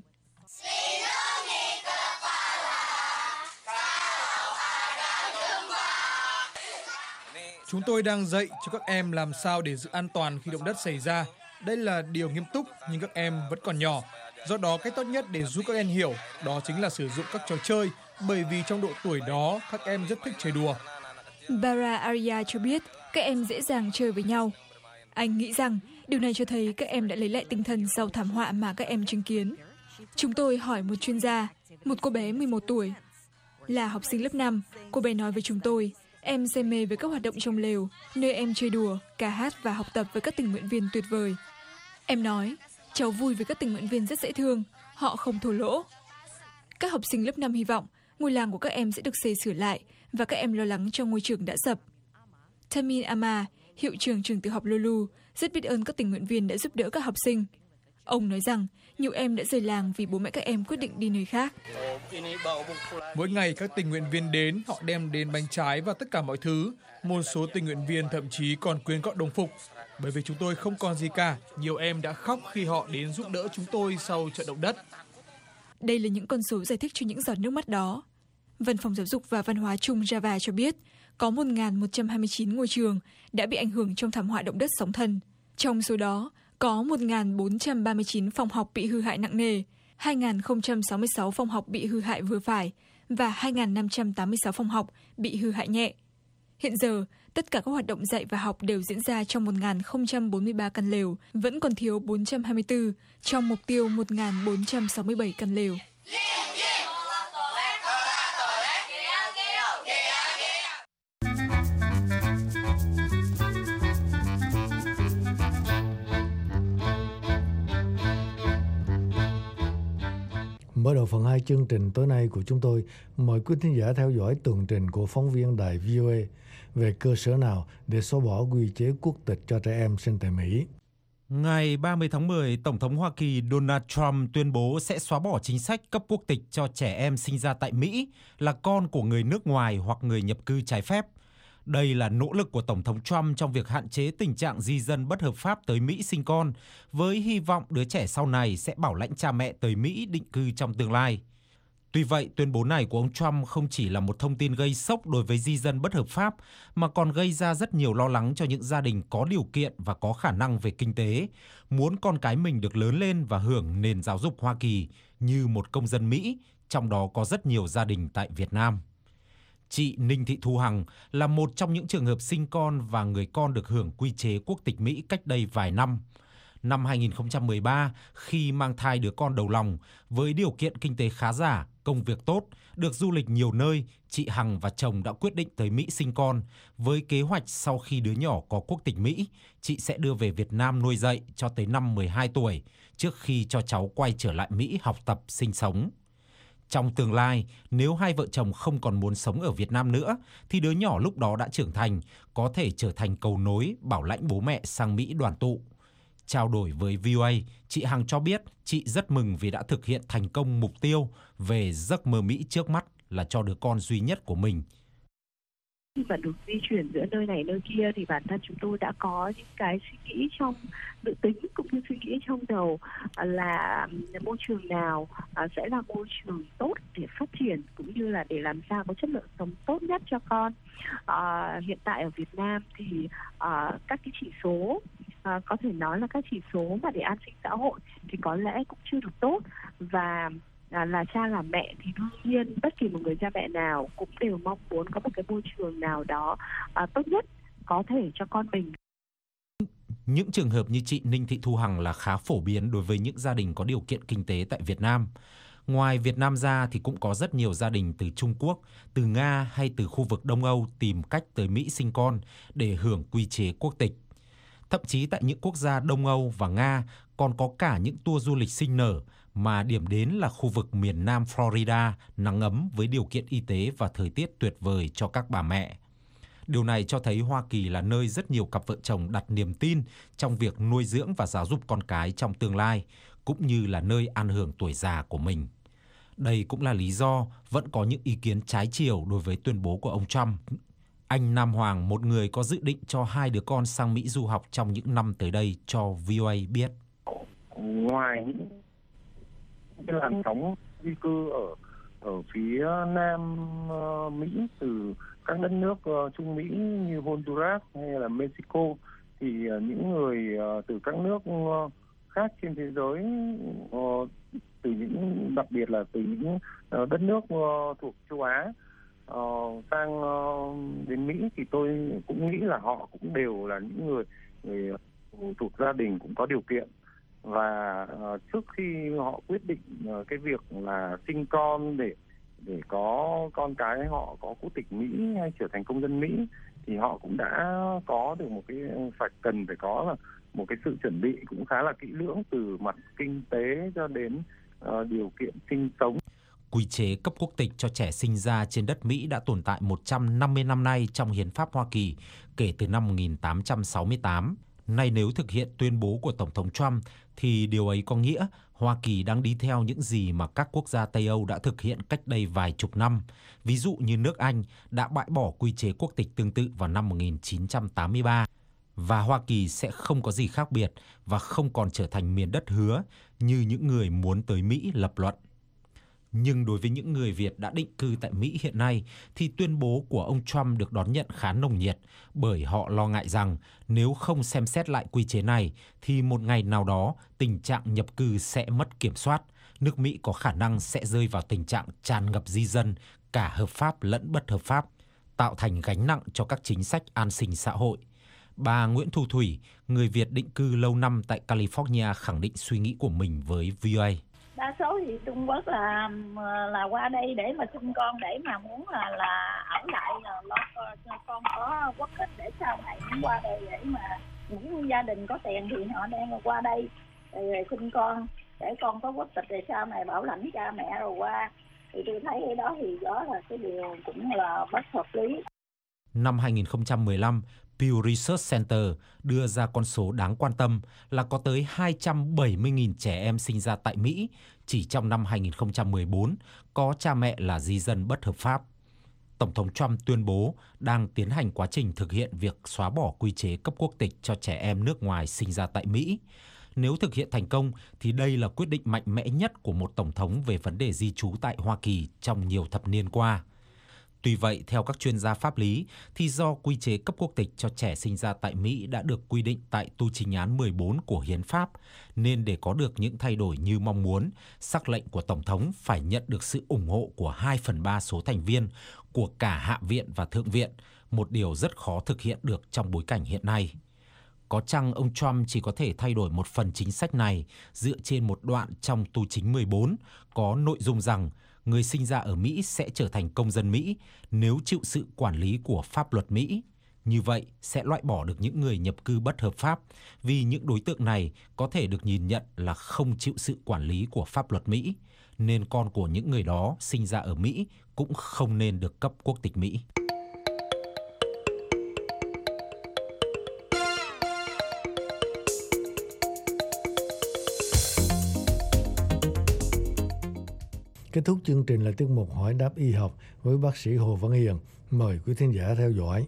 Chúng tôi đang dạy cho các em làm sao để giữ an toàn khi động đất xảy ra. Đây là điều nghiêm túc nhưng các em vẫn còn nhỏ. Do đó cách tốt nhất để giúp các em hiểu đó chính là sử dụng các trò chơi, bởi vì trong độ tuổi đó các em rất thích chơi đùa. Bara Arya cho biết các em dễ dàng chơi với nhau. Anh nghĩ rằng điều này cho thấy các em đã lấy lại tinh thần sau thảm họa mà các em chứng kiến. Chúng tôi hỏi một chuyên gia, một cô bé mười một tuổi, là học sinh lớp năm. Cô bé nói với chúng tôi, em say mê với các hoạt động trong lều, nơi em chơi đùa, ca hát và học tập với các tình nguyện viên tuyệt vời. Em nói, cháu vui với các tình nguyện viên rất dễ thương, họ không thua lỗ. Các học sinh lớp năm hy vọng ngôi làng của các em sẽ được xây sửa lại và các em lo lắng cho ngôi trường đã sập. Tamin Ama, hiệu trưởng trường tiểu học Lulu, rất biết ơn các tình nguyện viên đã giúp đỡ các học sinh. Ông nói rằng nhiều em đã rời làng vì bố mẹ các em quyết định đi nơi khác. Mỗi ngày các tình nguyện viên đến, họ đem đến bánh trái và tất cả mọi thứ. Một số tình nguyện viên thậm chí còn quyên góp đồng phục. Bởi vì chúng tôi không còn gì cả, nhiều em đã khóc khi họ đến giúp đỡ chúng tôi sau trận động đất. Đây là những con số giải thích cho những giọt nước mắt đó. Văn phòng Giáo dục và Văn hóa Trung Java cho biết có một nghìn một trăm hai mươi chín ngôi trường đã bị ảnh hưởng trong thảm họa động đất sóng thần. Trong số đó, có một nghìn bốn trăm ba mươi chín phòng học bị hư hại nặng nề, hai nghìn không trăm sáu mươi sáu phòng học bị hư hại vừa phải và hai nghìn năm trăm tám mươi sáu phòng học bị hư hại nhẹ. Hiện giờ, tất cả các hoạt động dạy và học đều diễn ra trong một nghìn không trăm bốn mươi ba căn lều, vẫn còn thiếu bốn trăm hai mươi tư trong mục tiêu một nghìn bốn trăm sáu mươi bảy căn lều. Mở đầu phần hai chương trình tối nay của chúng tôi, mời quý thính giả theo dõi tường trình của phóng viên đài vê o a về cơ sở nào để xóa bỏ quy chế quốc tịch cho trẻ em sinh tại Mỹ. Ngày ba mươi tháng mười, Tổng thống Hoa Kỳ Donald Trump tuyên bố sẽ xóa bỏ chính sách cấp quốc tịch cho trẻ em sinh ra tại Mỹ là con của người nước ngoài hoặc người nhập cư trái phép. Đây là nỗ lực của Tổng thống Trump trong việc hạn chế tình trạng di dân bất hợp pháp tới Mỹ sinh con, với hy vọng đứa trẻ sau này sẽ bảo lãnh cha mẹ tới Mỹ định cư trong tương lai. Tuy vậy, tuyên bố này của ông Trump không chỉ là một thông tin gây sốc đối với di dân bất hợp pháp, mà còn gây ra rất nhiều lo lắng cho những gia đình có điều kiện và có khả năng về kinh tế, muốn con cái mình được lớn lên và hưởng nền giáo dục Hoa Kỳ như một công dân Mỹ, trong đó có rất nhiều gia đình tại Việt Nam. Chị Ninh Thị Thu Hằng là một trong những trường hợp sinh con và người con được hưởng quy chế quốc tịch Mỹ cách đây vài năm. Năm hai nghìn không trăm mười ba, khi mang thai đứa con đầu lòng, với điều kiện kinh tế khá giả, công việc tốt, được du lịch nhiều nơi, chị Hằng và chồng đã quyết định tới Mỹ sinh con, với kế hoạch sau khi đứa nhỏ có quốc tịch Mỹ, chị sẽ đưa về Việt Nam nuôi dạy cho tới năm mười hai tuổi, trước khi cho cháu quay trở lại Mỹ học tập, sinh sống. Trong tương lai, nếu hai vợ chồng không còn muốn sống ở Việt Nam nữa, thì đứa nhỏ lúc đó đã trưởng thành, có thể trở thành cầu nối bảo lãnh bố mẹ sang Mỹ đoàn tụ. Trao đổi với vê o a, chị Hằng cho biết chị rất mừng vì đã thực hiện thành công mục tiêu về giấc mơ Mỹ trước mắt là cho đứa con duy nhất của mình. Khi mà được di chuyển giữa nơi này nơi kia thì bản thân chúng tôi đã có những cái suy nghĩ trong dự tính cũng như suy nghĩ trong đầu là môi trường nào sẽ là môi trường tốt để phát triển cũng như là để làm sao có chất lượng sống tốt nhất cho con. À, hiện tại ở Việt Nam thì à, các cái chỉ số à, có thể nói là các chỉ số mà để an sinh xã hội thì có lẽ cũng chưa được tốt, và À, là cha là mẹ thì đương nhiên bất kỳ một người cha mẹ nào cũng đều mong muốn có một cái môi trường nào đó à, tốt nhất có thể cho con mình. Những trường hợp như chị Ninh Thị Thu Hằng là khá phổ biến đối với những gia đình có điều kiện kinh tế tại Việt Nam. Ngoài Việt Nam ra thì cũng có rất nhiều gia đình từ Trung Quốc, từ Nga hay từ khu vực Đông Âu tìm cách tới Mỹ sinh con để hưởng quy chế quốc tịch. Thậm chí tại những quốc gia Đông Âu và Nga còn có cả những tour du lịch sinh nở mà điểm đến là khu vực miền Nam Florida nắng ấm với điều kiện y tế và thời tiết tuyệt vời cho các bà mẹ. Điều này cho thấy Hoa Kỳ là nơi rất nhiều cặp vợ chồng đặt niềm tin trong việc nuôi dưỡng và giáo dục con cái trong tương lai, cũng như là nơi an hưởng tuổi già của mình. Đây cũng là lý do vẫn có những ý kiến trái chiều đối với tuyên bố của ông Trump. Anh Nam Hoàng, một người có dự định cho hai đứa con sang Mỹ du học trong những năm tới đây, cho vê o a biết. Ngoài những cái làn sóng di cư ở ở phía Nam uh, Mỹ từ các đất nước uh, Trung Mỹ như Honduras hay là Mexico, thì uh, những người uh, từ các nước uh, khác trên thế giới, uh, từ những đặc biệt là từ những uh, đất nước uh, thuộc châu Á uh, sang uh, đến Mỹ, thì tôi cũng nghĩ là họ cũng đều là những người người uh, thuộc gia đình cũng có điều kiện. Và uh, trước khi họ quyết định uh, cái việc là sinh con để để có con cái họ có quốc tịch Mỹ hay trở thành công dân Mỹ, thì họ cũng đã có được một cái phải cần phải có là một cái sự chuẩn bị cũng khá là kỹ lưỡng từ mặt kinh tế cho đến uh, điều kiện sinh sống. Quy chế cấp quốc tịch cho trẻ sinh ra trên đất Mỹ đã tồn tại một trăm năm mươi năm nay trong hiến pháp Hoa Kỳ kể từ năm một nghìn tám trăm sáu mươi tám. Nay nếu thực hiện tuyên bố của Tổng thống Trump thì điều ấy có nghĩa Hoa Kỳ đang đi theo những gì mà các quốc gia Tây Âu đã thực hiện cách đây vài chục năm. Ví dụ như nước Anh đã bãi bỏ quy chế quốc tịch tương tự vào năm một nghìn chín trăm tám mươi ba. Và Hoa Kỳ sẽ không có gì khác biệt và không còn trở thành miền đất hứa như những người muốn tới Mỹ lập luận. Nhưng đối với những người Việt đã định cư tại Mỹ hiện nay thì tuyên bố của ông Trump được đón nhận khá nồng nhiệt, bởi họ lo ngại rằng nếu không xem xét lại quy chế này thì một ngày nào đó tình trạng nhập cư sẽ mất kiểm soát, nước Mỹ có khả năng sẽ rơi vào tình trạng tràn ngập di dân, cả hợp pháp lẫn bất hợp pháp, tạo thành gánh nặng cho các chính sách an sinh xã hội. Bà Nguyễn Thu Thủy, người Việt định cư lâu năm tại California, khẳng định suy nghĩ của mình với vê o a. Đa số thì Trung Quốc là là qua đây để mà sinh con, để mà muốn là là ở lại là lo cho con có quốc tịch để sau này muốn qua đây, để mà những gia đình có tiền thì họ đem qua đây rồi sinh con để con có quốc tịch, rồi sau này bảo lãnh cha mẹ rồi qua. Thì tôi thấy cái đó thì đó là cái điều cũng là bất hợp lý. Năm hai nghìn không trăm mười lăm, Pew Research Center đưa ra con số đáng quan tâm là có tới hai trăm bảy mươi nghìn trẻ em sinh ra tại Mỹ chỉ trong năm hai nghìn không trăm mười bốn có cha mẹ là di dân bất hợp pháp. Tổng thống Trump tuyên bố đang tiến hành quá trình thực hiện việc xóa bỏ quy chế cấp quốc tịch cho trẻ em nước ngoài sinh ra tại Mỹ. Nếu thực hiện thành công thì đây là quyết định mạnh mẽ nhất của một tổng thống về vấn đề di trú tại Hoa Kỳ trong nhiều thập niên qua. Tuy vậy, theo các chuyên gia pháp lý, thì do quy chế cấp quốc tịch cho trẻ sinh ra tại Mỹ đã được quy định tại tu chính án mười bốn của Hiến pháp, nên để có được những thay đổi như mong muốn, sắc lệnh của Tổng thống phải nhận được sự ủng hộ của hai phần ba số thành viên của cả Hạ viện và Thượng viện, một điều rất khó thực hiện được trong bối cảnh hiện nay. Có chăng ông Trump chỉ có thể thay đổi một phần chính sách này dựa trên một đoạn trong tu chính mười bốn có nội dung rằng người sinh ra ở Mỹ sẽ trở thành công dân Mỹ nếu chịu sự quản lý của pháp luật Mỹ. Như vậy sẽ loại bỏ được những người nhập cư bất hợp pháp, vì những đối tượng này có thể được nhìn nhận là không chịu sự quản lý của pháp luật Mỹ, nên con của những người đó sinh ra ở Mỹ cũng không nên được cấp quốc tịch Mỹ. Kết thúc chương trình là tiết mục hỏi đáp y học với bác sĩ Hồ Văn Hiền. Mời quý thính giả theo dõi.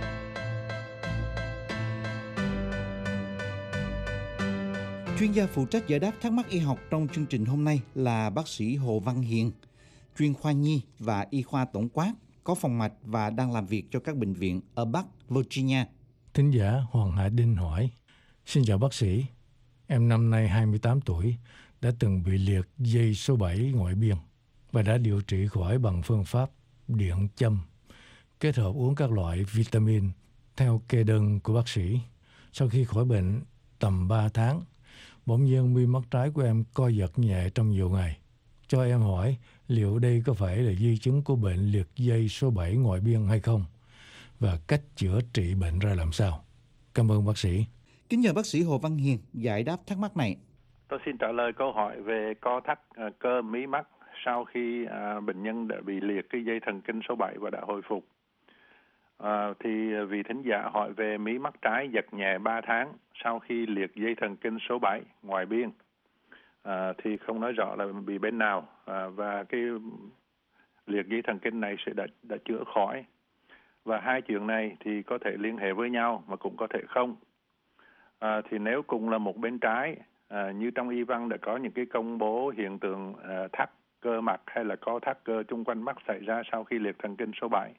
Chuyên gia phụ trách giải đáp thắc mắc y học trong chương trình hôm nay là bác sĩ Hồ Văn Hiền, chuyên khoa nhi và y khoa tổng quát, có phòng mạch và đang làm việc cho các bệnh viện ở Bắc Virginia. Thính giả Hoàng Hải Đinh hỏi: Xin chào bác sĩ, em năm nay hai mươi tám tuổi, đã từng bị liệt dây số bảy ngoại biên và đã điều trị khỏi bằng phương pháp điện châm, kết hợp uống các loại vitamin theo kê đơn của bác sĩ. Sau khi khỏi bệnh tầm ba tháng, bỗng nhiên mi mắt trái của em co giật nhẹ trong nhiều ngày. Cho em hỏi liệu đây có phải là di chứng của bệnh liệt dây số bảy ngoại biên hay không? Và cách chữa trị bệnh ra làm sao? Cảm ơn bác sĩ. Kính nhờ bác sĩ Hồ Văn Hiền giải đáp thắc mắc này. Tôi xin trả lời câu hỏi về co thắt uh, cơ mí mắt sau khi uh, bệnh nhân đã bị liệt cái dây thần kinh số bảy và đã hồi phục. Uh, thì vị thính giả hỏi về mí mắt trái giật nhẹ ba tháng sau khi liệt dây thần kinh số bảy ngoài biên. Uh, thì không nói rõ là bị bên nào, uh, và cái liệt dây thần kinh này sẽ đã, đã chữa khỏi. Và hai chuyện này thì có thể liên hệ với nhau mà cũng có thể không. À, thì nếu cùng là một bên trái, à, như trong y văn đã có những cái công bố hiện tượng à, thắt cơ mặt hay là co thắt cơ chung quanh mắt xảy ra sau khi liệt thần kinh số bảy,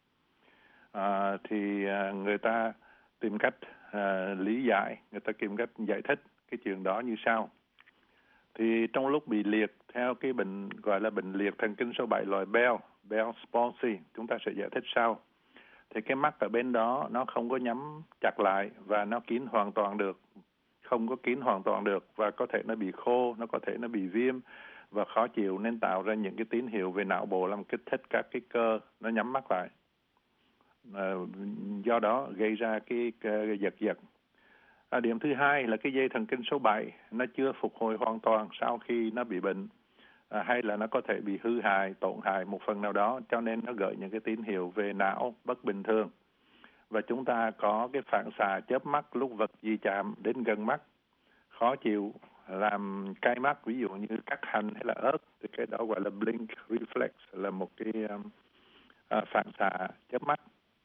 à, thì à, người ta tìm cách à, lý giải, người ta tìm cách giải thích cái chuyện đó như sau. Thì trong lúc bị liệt theo cái bệnh gọi là bệnh liệt thần kinh số bảy loại Bell, Bell's palsy, chúng ta sẽ giải thích sau. Thì cái mắt ở bên đó nó không có nhắm chặt lại và nó kín hoàn toàn được, không có kín hoàn toàn được, và có thể nó bị khô, nó có thể nó bị viêm và khó chịu, nên tạo ra những cái tín hiệu về não bộ làm kích thích các cái cơ nó nhắm mắt lại. À, do đó gây ra cái, cái giật giật. À, điểm thứ hai là cái dây thần kinh số bảy nó chưa phục hồi hoàn toàn sau khi nó bị bệnh. À, hay là nó có thể bị hư hại, tổn hại một phần nào đó, cho nên nó gợi những cái tín hiệu về não bất bình thường. Và chúng ta có cái phản xạ chớp mắt lúc vật gì chạm đến gần mắt, khó chịu, làm cay mắt, ví dụ như cắt hành hay là ớt, thì cái đó gọi là blink reflex, là một cái um, uh, phản xạ chớp mắt,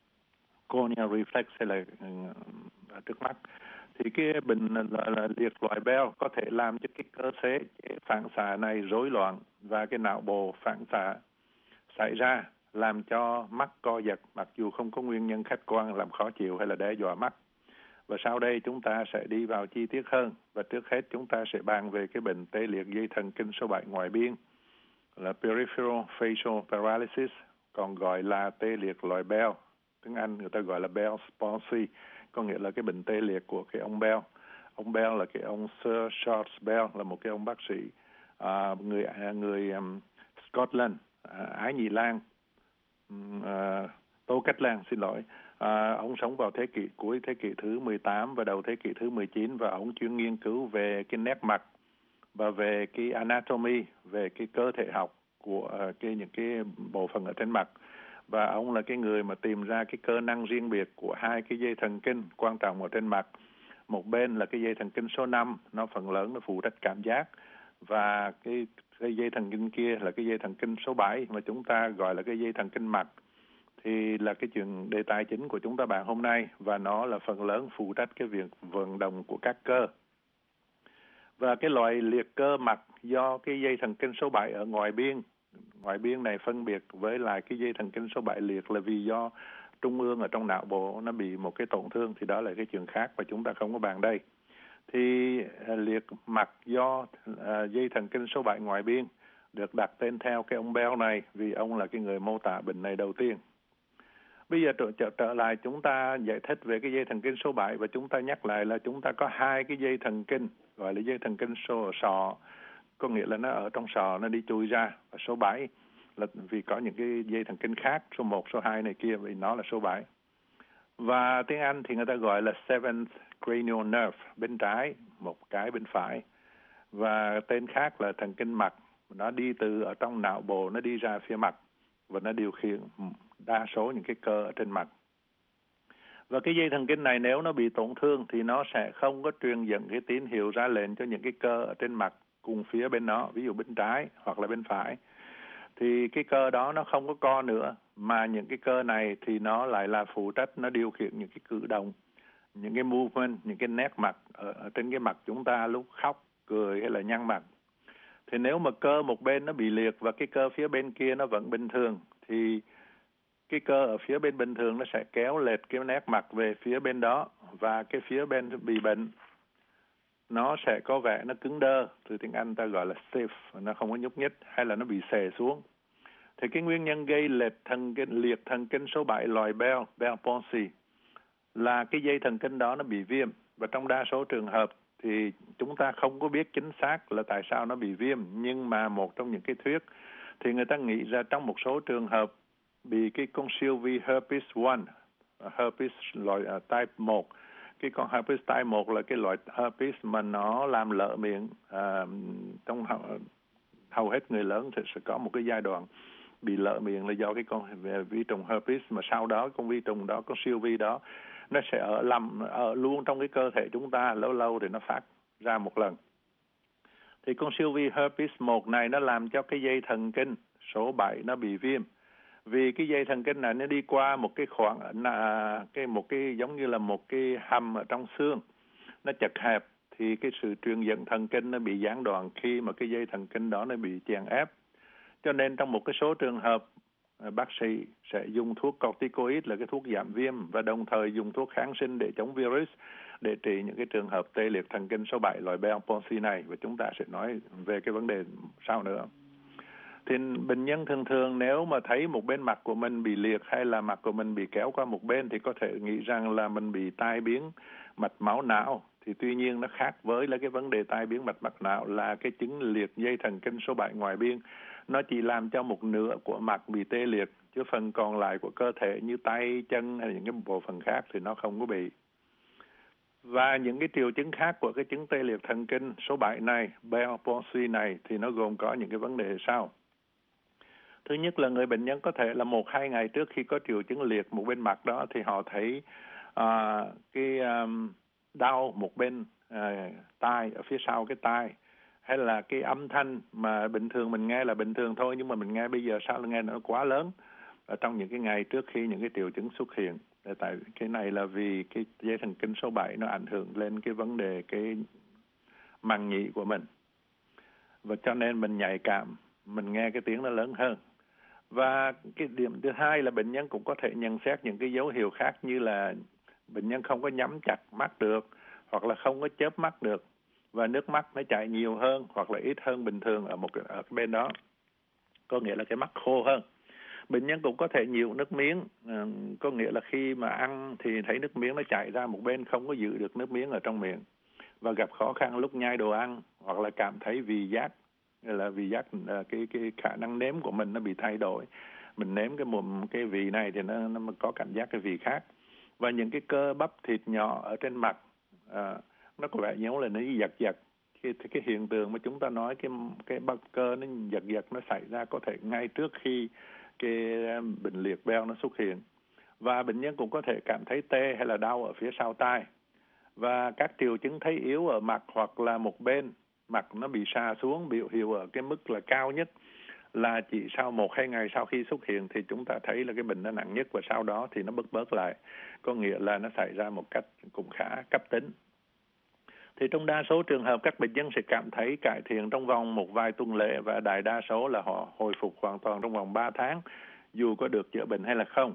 corneal reflex hay là uh, trước mắt. Thì cái bệnh là, là liệt loại Bell có thể làm cho cái cơ chế phản xạ này rối loạn và cái não bộ phản xạ xảy ra làm cho mắt co giật, mặc dù không có nguyên nhân khách quan làm khó chịu hay là đe dọa mắt. Và sau đây chúng ta sẽ đi vào chi tiết hơn, và trước hết chúng ta sẽ bàn về cái bệnh tê liệt dây thần kinh số bảy ngoại biên là peripheral facial paralysis, còn gọi là tê liệt loại Bell. Tiếng Anh người ta gọi là Bell's palsy, có nghĩa là cái bệnh tê liệt của cái ông Bell. Ông Bell là cái ông Sir Charles Bell, là một cái ông bác sĩ uh, người người um, Scotland, uh, Ái Nhĩ Lan, uh, Tô Cách Lan, xin lỗi. Uh, ông sống vào thế kỷ cuối thế kỷ thứ mười tám và đầu thế kỷ thứ mười chín, và ông chuyên nghiên cứu về cái nét mặt và về cái anatomy, về cái cơ thể học của uh, cái những cái bộ phận ở trên mặt. Và ông là cái người mà tìm ra cái cơ năng riêng biệt của hai cái dây thần kinh quan trọng ở trên mặt. Một bên là cái dây thần kinh số năm, nó phần lớn nó phụ trách cảm giác, và cái, cái dây thần kinh kia là cái dây thần kinh số bảy mà chúng ta gọi là cái dây thần kinh mặt. Thì là cái chuyện đề tài chính của chúng ta bàn hôm nay, và nó là phần lớn phụ trách cái việc vận động của các cơ. Và cái loại liệt cơ mặt do cái dây thần kinh số bảy ở ngoài biên, ngoài biên này phân biệt với lại cái dây thần kinh số bảy liệt là vì do trung ương ở trong não bộ nó bị một cái tổn thương, thì đó là cái chuyện khác và chúng ta không có bàn đây. Thì liệt mặt do uh, dây thần kinh số bảy ngoài biên được đặt tên theo cái ông Bell này vì ông là cái người mô tả bệnh này đầu tiên. Bây giờ trở, trở, trở lại chúng ta giải thích về cái dây thần kinh số bảy, và chúng ta nhắc lại là chúng ta có hai cái dây thần kinh gọi là dây thần kinh số sọ, có nghĩa là nó ở trong sọ nó đi chui ra, và số bảy là vì có những cái dây thần kinh khác, số một, số hai này kia, vì nó là số bảy. Và tiếng Anh thì người ta gọi là seventh cranial nerve, bên trái, một cái bên phải. Và tên khác là thần kinh mặt. Nó đi từ ở trong não bộ, nó đi ra phía mặt và nó điều khiển đa số những cái cơ ở trên mặt. Và cái dây thần kinh này nếu nó bị tổn thương thì nó sẽ không có truyền dẫn cái tín hiệu ra lệnh cho những cái cơ ở trên mặt cùng phía bên nó, ví dụ bên trái hoặc là bên phải. Thì cái cơ đó nó không có co nữa, mà những cái cơ này thì nó lại là phụ trách, nó điều khiển những cái cử động, những cái movement, những cái nét mặt ở, ở trên cái mặt chúng ta lúc khóc, cười hay là nhăn mặt. Thì nếu mà cơ một bên nó bị liệt và cái cơ phía bên kia nó vẫn bình thường, thì cái cơ ở phía bên bình thường nó sẽ kéo lệch cái nét mặt về phía bên đó, và cái phía bên bị bệnh nó sẽ có vẻ nó cứng đơ, từ tiếng Anh ta gọi là stiff, nó không có nhúc nhích hay là nó bị xề xuống. Thì cái nguyên nhân gây lệch thần kinh, liệt thần kinh số bảy loại Bell, Bell palsy là cái dây thần kinh đó nó bị viêm, và trong đa số trường hợp thì chúng ta không có biết chính xác là tại sao nó bị viêm, nhưng mà một trong những cái thuyết thì người ta nghĩ ra trong một số trường hợp bị cái con siêu vi herpes một, herpes loại uh, type một. Cái con herpes type một là cái loại herpes mà nó làm lở miệng. Uh, trong hầu, hầu hết người lớn thì sẽ có một cái giai đoạn bị lở miệng là do cái con vi trùng herpes, mà sau đó con vi trùng đó, con siêu vi đó nó sẽ ở lầm ở luôn trong cái cơ thể chúng ta, lâu lâu thì nó phát ra một lần. Thì con siêu vi herpes một này nó làm cho cái dây thần kinh số bảy nó bị viêm. Vì cái dây thần kinh này nó đi qua một cái khoảng à, cái một cái giống như là một cái hầm ở trong xương, nó chật hẹp, thì cái sự truyền dẫn thần kinh nó bị gián đoạn khi mà cái dây thần kinh đó nó bị chèn ép. Cho nên trong một cái số trường hợp bác sĩ sẽ dùng thuốc corticoid là cái thuốc giảm viêm, và đồng thời dùng thuốc kháng sinh để chống virus để trị những cái trường hợp tê liệt thần kinh số bảy loại Bell palsy này, và chúng ta sẽ nói về cái vấn đề sau nữa. Thì bệnh nhân thường thường nếu mà thấy một bên mặt của mình bị liệt hay là mặt của mình bị kéo qua một bên thì có thể nghĩ rằng là mình bị tai biến mạch máu não. Thì tuy nhiên nó khác với là cái vấn đề tai biến mạch máu não là cái chứng liệt dây thần kinh số bảy ngoại biên. Nó chỉ làm cho một nửa của mặt bị tê liệt, chứ phần còn lại của cơ thể như tay, chân hay những cái bộ phận khác thì nó không có bị. Và những cái triệu chứng khác của cái chứng tê liệt thần kinh số bảy này, Bell palsy này, thì nó gồm có những cái vấn đề sau. Thứ nhất là người bệnh nhân có thể là một hai ngày trước khi có triệu chứng liệt một bên mặt đó thì họ thấy uh, cái um, đau một bên uh, tai, ở phía sau cái tai, hay là cái âm thanh mà bình thường mình nghe là bình thường thôi, nhưng mà mình nghe bây giờ sao là nghe nó quá lớn ở trong những cái ngày trước khi những cái triệu chứng xuất hiện. Tại cái này là vì cái dây thần kinh số bảy nó ảnh hưởng lên cái vấn đề cái màng nhĩ của mình, và cho nên mình nhạy cảm, mình nghe cái tiếng nó lớn hơn. Và cái điểm thứ hai là bệnh nhân cũng có thể nhận xét những cái dấu hiệu khác, như là bệnh nhân không có nhắm chặt mắt được, hoặc là không có chớp mắt được, và nước mắt nó chảy nhiều hơn hoặc là ít hơn bình thường ở một ở bên đó, có nghĩa là cái mắt khô hơn. Bệnh nhân cũng có thể nhiều nước miếng, có nghĩa là khi mà ăn thì thấy nước miếng nó chảy ra một bên, không có giữ được nước miếng ở trong miệng, và gặp khó khăn lúc nhai đồ ăn, hoặc là cảm thấy vị giác, là vị giác cái cái khả năng nếm của mình nó bị thay đổi. Mình nếm cái mùm cái vị này thì nó nó có cảm giác cái vị khác. Và những cái cơ bắp thịt nhỏ ở trên mặt à, nó có vẻ giống là nó giật giật. Cái, cái hiện tượng mà chúng ta nói cái cái bắp cơ nó giật giật nó xảy ra có thể ngay trước khi cái bệnh liệt Bell nó xuất hiện. Và bệnh nhân cũng có thể cảm thấy tê hay là đau ở phía sau tai. Và các triệu chứng thấy yếu ở mặt hoặc là một bên mặt nó bị sa xuống, biểu hiện ở cái mức là cao nhất là chỉ sau một hai ngày sau khi xuất hiện thì chúng ta thấy là cái bệnh nó nặng nhất, và sau đó thì nó bớt bớt lại, có nghĩa là nó xảy ra một cách cũng khá cấp tính. Thì trong đa số trường hợp các bệnh nhân sẽ cảm thấy cải thiện trong vòng một vài tuần lễ, và đại đa số là họ hồi phục hoàn toàn trong vòng ba tháng dù có được chữa bệnh hay là không.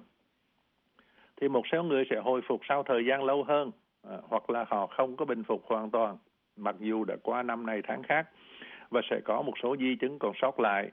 Thì một số người sẽ hồi phục sau thời gian lâu hơn, hoặc là họ không có bình phục hoàn toàn mặc dù đã qua năm này tháng khác, và sẽ có một số di chứng còn sót lại,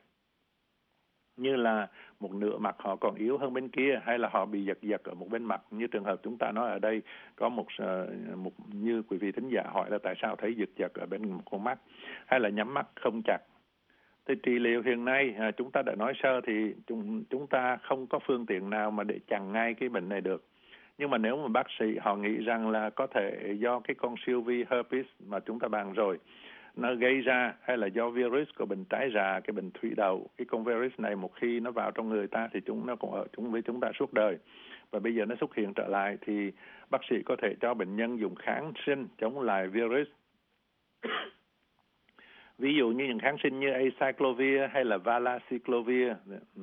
như là một nửa mặt họ còn yếu hơn bên kia, hay là họ bị giật giật ở một bên mặt, như trường hợp chúng ta nói ở đây có một, một như quý vị thính giả hỏi là tại sao thấy giật giật ở bên một con mắt, hay là nhắm mắt không chặt. Thì trị liệu hiện nay chúng ta đã nói sơ thì chúng, chúng ta không có phương tiện nào mà để chặn ngay cái bệnh này được. Nhưng mà nếu mà bác sĩ họ nghĩ rằng là có thể do cái con siêu vi herpes mà chúng ta bàn rồi nó gây ra, hay là do virus của bệnh trái rà, cái bệnh thủy đậu, cái con virus này một khi nó vào trong người ta thì chúng nó cũng ở chúng với chúng ta suốt đời, và bây giờ nó xuất hiện trở lại, thì bác sĩ có thể cho bệnh nhân dùng kháng sinh chống lại virus. Ví dụ như những kháng sinh như acyclovir hay là valacyclovir.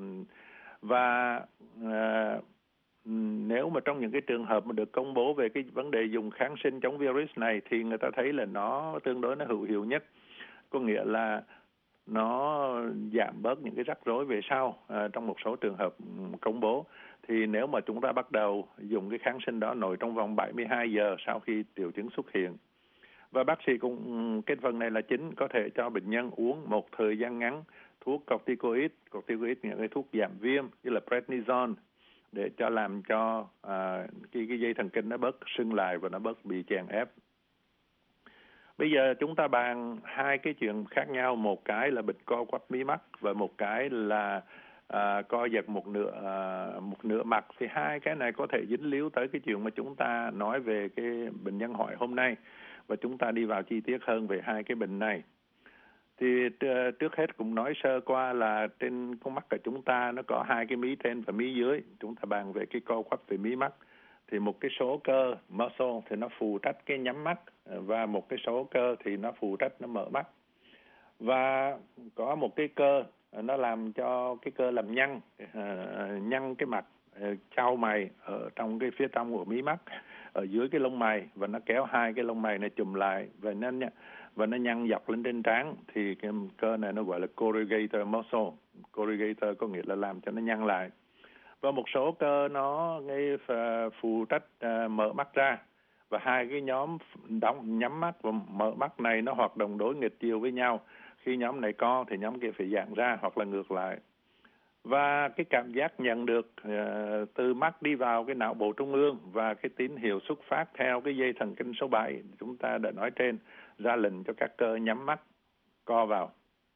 Và uh, nếu mà trong những cái trường hợp mà được công bố về cái vấn đề dùng kháng sinh chống virus này thì người ta thấy là nó tương đối nó hữu hiệu nhất. Có nghĩa là nó giảm bớt những cái rắc rối về sau uh, trong một số trường hợp công bố. Thì nếu mà chúng ta bắt đầu dùng cái kháng sinh đó nội trong vòng bảy mươi hai giờ sau khi triệu chứng xuất hiện. Và bác sĩ cũng, cái phần này là chính, có thể cho bệnh nhân uống một thời gian ngắn thuốc corticoid, corticoid những cái thuốc giảm viêm như là prednisone để cho làm cho à, cái, cái dây thần kinh nó bớt sưng lại và nó bớt bị chèn ép. Bây giờ chúng ta bàn hai cái chuyện khác nhau, một cái là bệnh co quắp mí mắt và một cái là à, co giật một nửa à, một nửa mặt. Thì hai cái này có thể dính líu tới cái chuyện mà chúng ta nói về cái bệnh nhân hỏi hôm nay, và chúng ta đi vào chi tiết hơn về hai cái bệnh này. Thì trước hết cũng nói sơ qua là trên con mắt của chúng ta nó có hai cái mí trên và mí dưới. Chúng ta bàn về cái co quắp về mí mắt. Thì một cái số cơ muscle thì nó phụ trách cái nhắm mắt, và một cái số cơ thì nó phụ trách nó mở mắt. Và có một cái cơ nó làm cho cái cơ làm nhăn, nhăn cái mặt, chau mày ở trong cái phía trong của mí mắt, ở dưới cái lông mày, và nó kéo hai cái lông mày này chùm lại và nó và nó nhăn dọc lên trên trán. Thì cái cơ này nó gọi là corrugator muscle. Corrugator có nghĩa là làm cho nó nhăn lại. Và một số cơ nó ngay phụ trách uh, mở mắt ra, và hai cái nhóm đóng nhắm mắt và mở mắt này nó hoạt động đối nghịch chiều với nhau. Khi nhóm này co thì nhóm kia phải giãn ra, hoặc là ngược lại. Và cái cảm giác nhận được uh, từ mắt đi vào cái não bộ trung ương, và cái tín hiệu xuất phát theo cái dây thần kinh số bảy chúng ta đã nói trên, ra lệnh cho các cơ nhắm mắt co vào.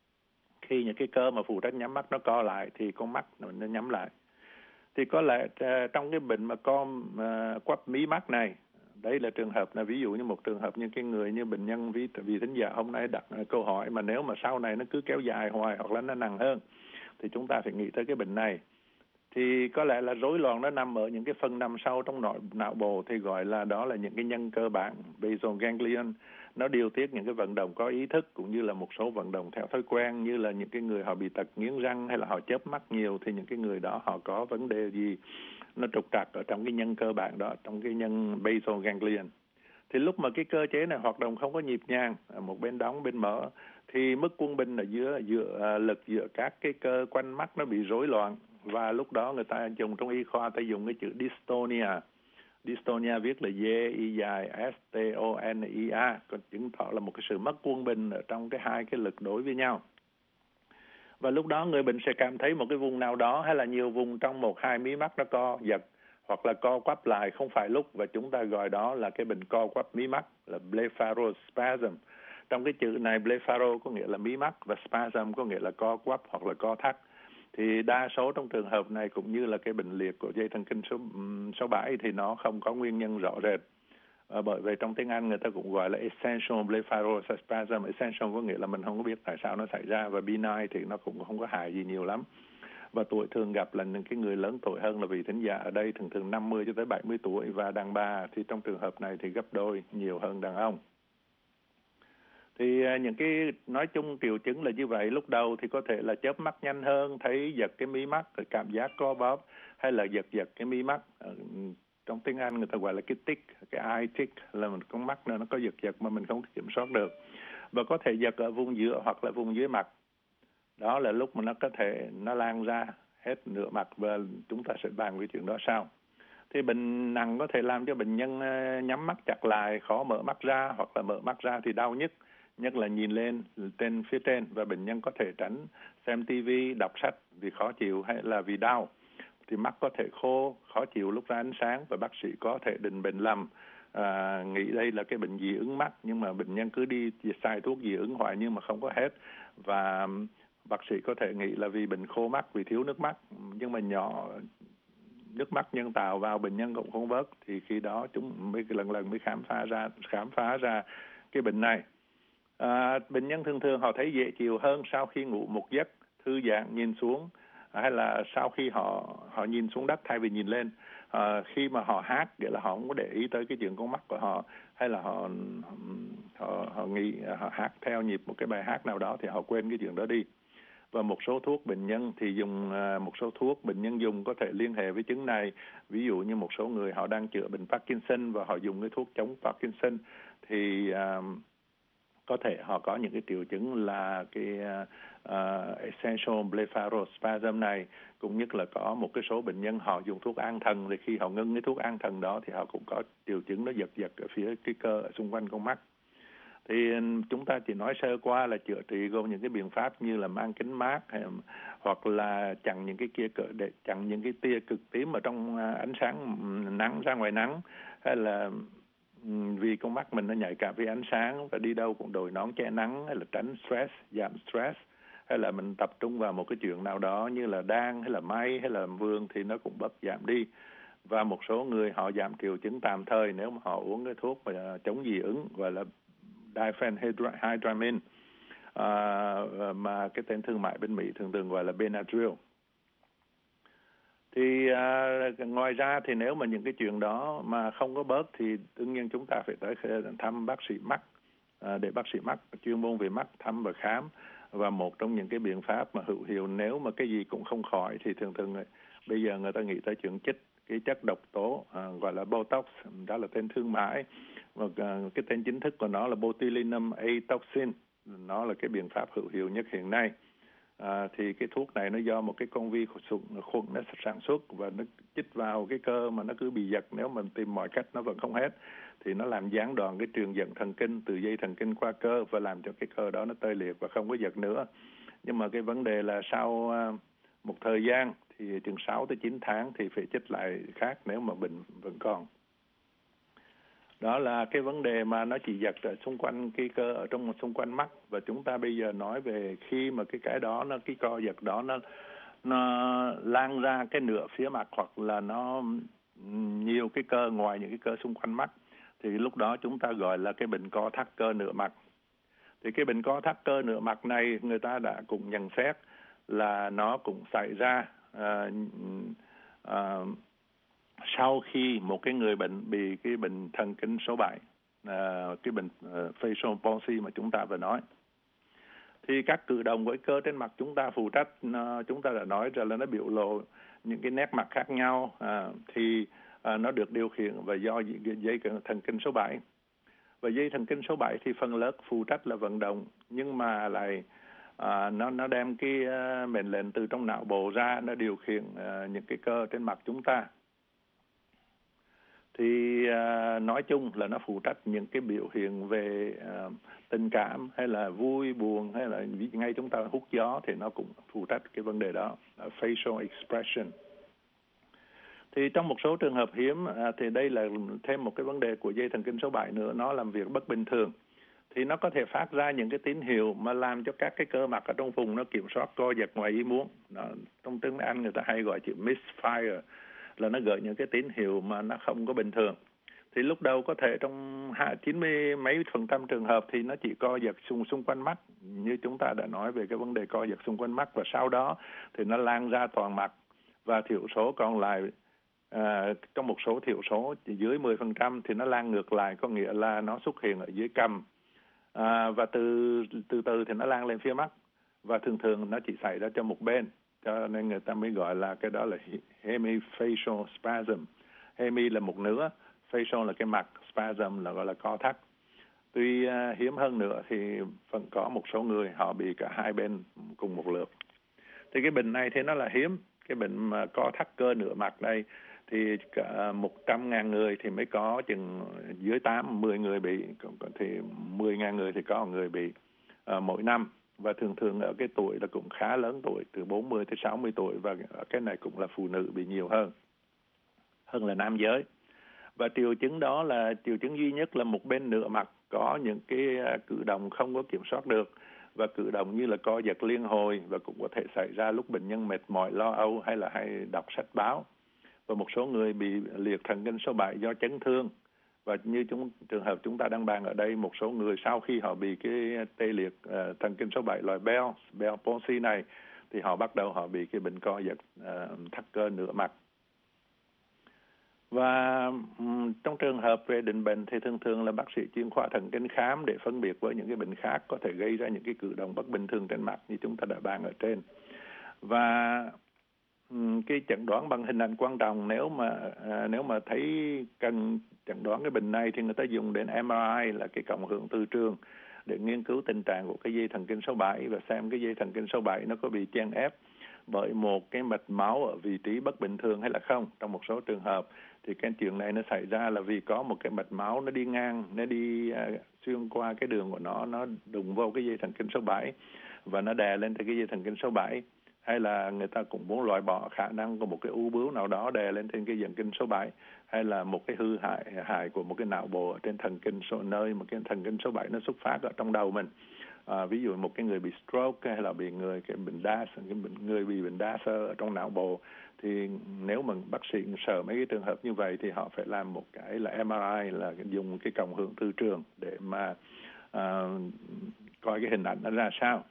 Khi những cái cơ mà phụ trách nhắm mắt nó co lại thì con mắt nó nhắm lại. Thì có lẽ uh, trong cái bệnh mà co uh, quắp mí mắt này, đấy là trường hợp là ví dụ như một trường hợp như cái người như bệnh nhân vì vì thính giả hôm nay đặt uh, câu hỏi, mà nếu mà sau này nó cứ kéo dài hoài hoặc là nó nặng hơn thì chúng ta phải nghĩ tới cái bệnh này. Thì có lẽ là rối loạn nó nằm ở những cái phần nằm sâu trong nội não bộ, thì gọi là đó là những cái nhân cơ bản basal ganglion. Nó điều tiết những cái vận động có ý thức, cũng như là một số vận động theo thói quen, như là những cái người họ bị tật nghiến răng hay là họ chớp mắt nhiều, thì những cái người đó họ có vấn đề gì nó trục trặc ở trong cái nhân cơ bản đó, trong cái nhân basal ganglion. Thì lúc mà cái cơ chế này hoạt động không có nhịp nhàng, một bên đóng bên mở, thì mức quân bình ở giữa giữa lực giữa các cái cơ quanh mắt nó bị rối loạn. Và lúc đó người ta dùng trong y khoa ta dùng cái chữ dystonia. Dystonia viết là D I dài S T O N I A, còn chứng tỏ là một cái sự mất quân bình ở trong cái hai cái lực đối với nhau. Và lúc đó người bệnh sẽ cảm thấy một cái vùng nào đó hay là nhiều vùng trong một hai mí mắt nó co giật hoặc là co quắp lại không phải lúc, và chúng ta gọi đó là cái bệnh co quắp mí mắt, là blepharospasm. Trong cái chữ này blepharo có nghĩa là mí mắt và spasm có nghĩa là co quắp hoặc là co thắt. Thì đa số trong trường hợp này cũng như là cái bệnh liệt của dây thần kinh số, số bảy thì nó không có nguyên nhân rõ rệt. À, bởi vậy trong tiếng Anh người ta cũng gọi là essential blepharospasm. Essential có nghĩa là mình không có biết tại sao nó xảy ra, và benign thì nó cũng không có hại gì nhiều lắm. Và tuổi thường gặp là những cái người lớn tuổi hơn, là vị thính giả ở đây thường thường năm mươi cho tới bảy mươi tuổi, và đàn bà thì trong trường hợp này thì gấp đôi nhiều hơn đàn ông. Thì những cái nói chung triệu chứng là như vậy. Lúc đầu thì có thể là chớp mắt nhanh hơn, thấy giật cái mí mắt, cảm giác co bóp, hay là giật giật cái mí mắt. Trong tiếng Anh người ta gọi là cái tic, cái eye tic, là một con mắt nó có giật giật mà mình không kiểm soát được. Và có thể giật ở vùng giữa hoặc là vùng dưới mặt. Đó là lúc mà nó có thể nó lan ra hết nửa mặt, và chúng ta sẽ bàn về chuyện đó sau. Thì bệnh nặng có thể làm cho bệnh nhân nhắm mắt chặt lại, khó mở mắt ra, hoặc là mở mắt ra thì đau nhức, nhất là nhìn lên trên phía trên, và bệnh nhân có thể tránh xem tivi, đọc sách vì khó chịu hay là vì đau. Thì mắt có thể khô, khó chịu lúc ra ánh sáng, và bác sĩ có thể định bệnh lầm, à, nghĩ đây là cái bệnh dị ứng mắt, nhưng mà bệnh nhân cứ đi xài thuốc dị ứng hoài nhưng mà không có hết. Và bác sĩ có thể nghĩ là vì bệnh khô mắt, vì thiếu nước mắt, nhưng mà nhỏ nước mắt nhân tạo vào bệnh nhân cũng không bớt, thì khi đó chúng mới lần lần mới khám phá ra khám phá ra cái bệnh này. À, bệnh nhân thường thường họ thấy dễ chịu hơn sau khi ngủ một giấc thư giãn nhìn xuống, hay là sau khi họ họ nhìn xuống đất thay vì nhìn lên. À, khi mà họ hát, nghĩa là họ không có để ý tới cái chuyện con mắt của họ, hay là họ họ họ nghĩ họ hát theo nhịp một cái bài hát nào đó thì họ quên cái chuyện đó đi. Và một số thuốc bệnh nhân thì dùng một số thuốc bệnh nhân dùng có thể liên hệ với chứng này. Ví dụ như một số người họ đang chữa bệnh Parkinson và họ dùng cái thuốc chống Parkinson thì uh, có thể họ có những cái triệu chứng là cái uh, essential blepharospasm này, cũng như là có một cái số bệnh nhân họ dùng thuốc an thần, thì khi họ ngưng cái thuốc an thần đó thì họ cũng có triệu chứng nó giật giật ở phía cái cơ ở xung quanh con mắt. Thì chúng ta chỉ nói sơ qua là chữa trị gồm những cái biện pháp như là mang kính mát, hay, hoặc là chặn những cái kia cỡ để chặn những cái tia cực tím ở trong ánh sáng nắng, ra ngoài nắng, hay là vì con mắt mình nó nhạy cảm với ánh sáng và đi đâu cũng đội nón che nắng, hay là tránh stress, giảm stress, hay là mình tập trung vào một cái chuyện nào đó như là đan hay là may hay là làm vườn thì nó cũng bớt giảm đi. Và một số người họ giảm triệu chứng tạm thời nếu mà họ uống cái thuốc mà chống dị ứng gọi là diphenhydramine, à, mà cái tên thương mại bên Mỹ thường thường gọi là Benadryl. Thì à, ngoài ra thì nếu mà những cái chuyện đó mà không có bớt thì đương nhiên chúng ta phải tới thăm bác sĩ mắt, à, để bác sĩ mắt chuyên môn về mắt thăm và khám. Và một trong những cái biện pháp mà hữu hiệu nếu mà cái gì cũng không khỏi thì thường thường bây giờ người ta nghĩ tới chuyện chích cái chất độc tố, à, gọi là Botox, đó là tên thương mại. Và uh, cái tên chính thức của nó là botulinum A toxin, nó là cái biện pháp hữu hiệu nhất hiện nay. À, thì cái thuốc này nó do một cái con vi khuẩn nó sản xuất và nó chích vào cái cơ mà nó cứ bị giật, nếu mình tìm mọi cách nó vẫn không hết thì nó làm gián đoạn cái truyền dẫn thần kinh từ dây thần kinh qua cơ và làm cho cái cơ đó nó tê liệt và không có giật nữa. Nhưng mà cái vấn đề là sau uh, một thời gian thì chừng sáu tới chín tháng thì phải chích lại khác nếu mà bệnh vẫn còn. Đó là cái vấn đề mà nó chỉ giật ở xung quanh cái cơ ở trong xung quanh mắt. Và chúng ta bây giờ nói về khi mà cái cái đó nó cái co giật đó nó nó lan ra cái nửa phía mặt hoặc là nó nhiều cái cơ ngoài những cái cơ xung quanh mắt thì lúc đó chúng ta gọi là cái bệnh co thắt cơ nửa mặt. Thì cái bệnh co thắt cơ nửa mặt này người ta đã cũng nhận xét là nó cũng xảy ra à, à, sau khi một cái người bệnh bị cái bệnh thần kinh số bảy, à, cái bệnh uh, facial palsy mà chúng ta vừa nói. Thì các cử động với cơ trên mặt chúng ta phụ trách, uh, chúng ta đã nói rồi là nó biểu lộ những cái nét mặt khác nhau, uh, thì uh, nó được điều khiển và do dây thần kinh số bảy. Và dây thần kinh số bảy thì phần lớn phụ trách là vận động, nhưng mà lại uh, nó nó đem cái uh, mệnh lệnh từ trong não bộ ra, nó điều khiển uh, những cái cơ trên mặt chúng ta. Thì uh, nói chung là nó phụ trách những cái biểu hiện về uh, tình cảm hay là vui buồn, hay là ngay chúng ta hút gió thì nó cũng phụ trách cái vấn đề đó, uh, facial expression. Thì trong một số trường hợp hiếm uh, thì đây là thêm một cái vấn đề của dây thần kinh số bảy nữa, nó làm việc bất bình thường. Thì nó có thể phát ra những cái tín hiệu mà làm cho các cái cơ mặt ở trong vùng nó kiểm soát co giật ngoài ý muốn. Nó, trong tiếng Anh người ta hay gọi chữ misfire, là nó gợi những cái tín hiệu mà nó không có bình thường. Thì lúc đầu có thể trong chín mươi mấy phần trăm trường hợp thì nó chỉ co giật xung xung quanh mắt, như chúng ta đã nói về cái vấn đề co giật xung quanh mắt, và sau đó thì nó lan ra toàn mặt, và thiểu số còn lại, à, trong một số thiểu số dưới mười phần trăm thì nó lan ngược lại, có nghĩa là nó xuất hiện ở dưới cằm, à, và từ từ từ thì nó lan lên phía mắt, và thường thường nó chỉ xảy ra cho một bên. Cho nên người ta mới gọi là cái đó là hemifacial spasm. Hemi là một nửa, facial là cái mặt, spasm là gọi là co thắt. Tuy uh, hiếm hơn nữa thì vẫn có một số người họ bị cả hai bên cùng một lượt. Thì cái bệnh này thì nó là hiếm. Cái bệnh mà co thắt cơ nửa mặt đây thì cả một trăm ngàn người thì mới có chừng dưới tám, mười người bị, thì mười ngàn người thì có người bị uh, mỗi năm. Và thường thường ở cái tuổi là cũng khá lớn tuổi, từ bốn mươi tới sáu mươi tuổi, và cái này cũng là phụ nữ bị nhiều hơn, hơn là nam giới. Và triệu chứng đó là triệu chứng duy nhất là một bên nửa mặt có những cái cử động không có kiểm soát được, và cử động như là co giật liên hồi, và cũng có thể xảy ra lúc bệnh nhân mệt mỏi, lo âu hay là hay đọc sách báo. và một số người bị liệt thần kinh số bảy do chấn thương. Và như chúng trường hợp chúng ta đang bàn ở đây, một số người sau khi họ bị cái tê liệt uh, thần kinh số bảy loại Bell, Bell palsy này, thì họ bắt đầu họ bị cái bệnh co giật uh, thắt cơ nửa mặt. Và um, trong trường hợp về định bệnh thì thường thường là bác sĩ chuyên khoa thần kinh khám để phân biệt với những cái bệnh khác có thể gây ra những cái cử động bất bình thường trên mặt như chúng ta đã bàn ở trên. Và um, cái chẩn đoán bằng hình ảnh quang trọng, nếu mà uh, nếu mà thấy cần chẩn đoán cái bệnh này thì người ta dùng đến em rờ i là cái cộng hưởng từ trường để nghiên cứu tình trạng của cái dây thần kinh số bảy và xem cái dây thần kinh số bảy nó có bị chèn ép bởi một cái mạch máu ở vị trí bất bình thường hay là không. Trong một số trường hợp thì cái chuyện này nó xảy ra là vì có một cái mạch máu nó đi ngang, nó đi uh, xuyên qua cái đường của nó, nó đụng vào cái dây thần kinh số bảy và nó đè lên trên cái dây thần kinh số bảy. Hay là người ta cũng muốn loại bỏ khả năng của một cái u bướu nào đó đè lên trên cái thần kinh số bảy, hay là một cái hư hại hại của một cái não bộ ở trên thần kinh số nơi một cái thần kinh số bảy nó xuất phát ở trong đầu mình. À, ví dụ một cái người bị stroke hay là bị người cái bệnh đa cái bệnh, người bị bệnh đa xơ ở trong não bộ, thì nếu mà bác sĩ sợ mấy cái trường hợp như vậy thì họ phải làm một cái là em rờ i, là dùng cái cộng hưởng từ trường để mà à, coi cái hình ảnh nó ra sao.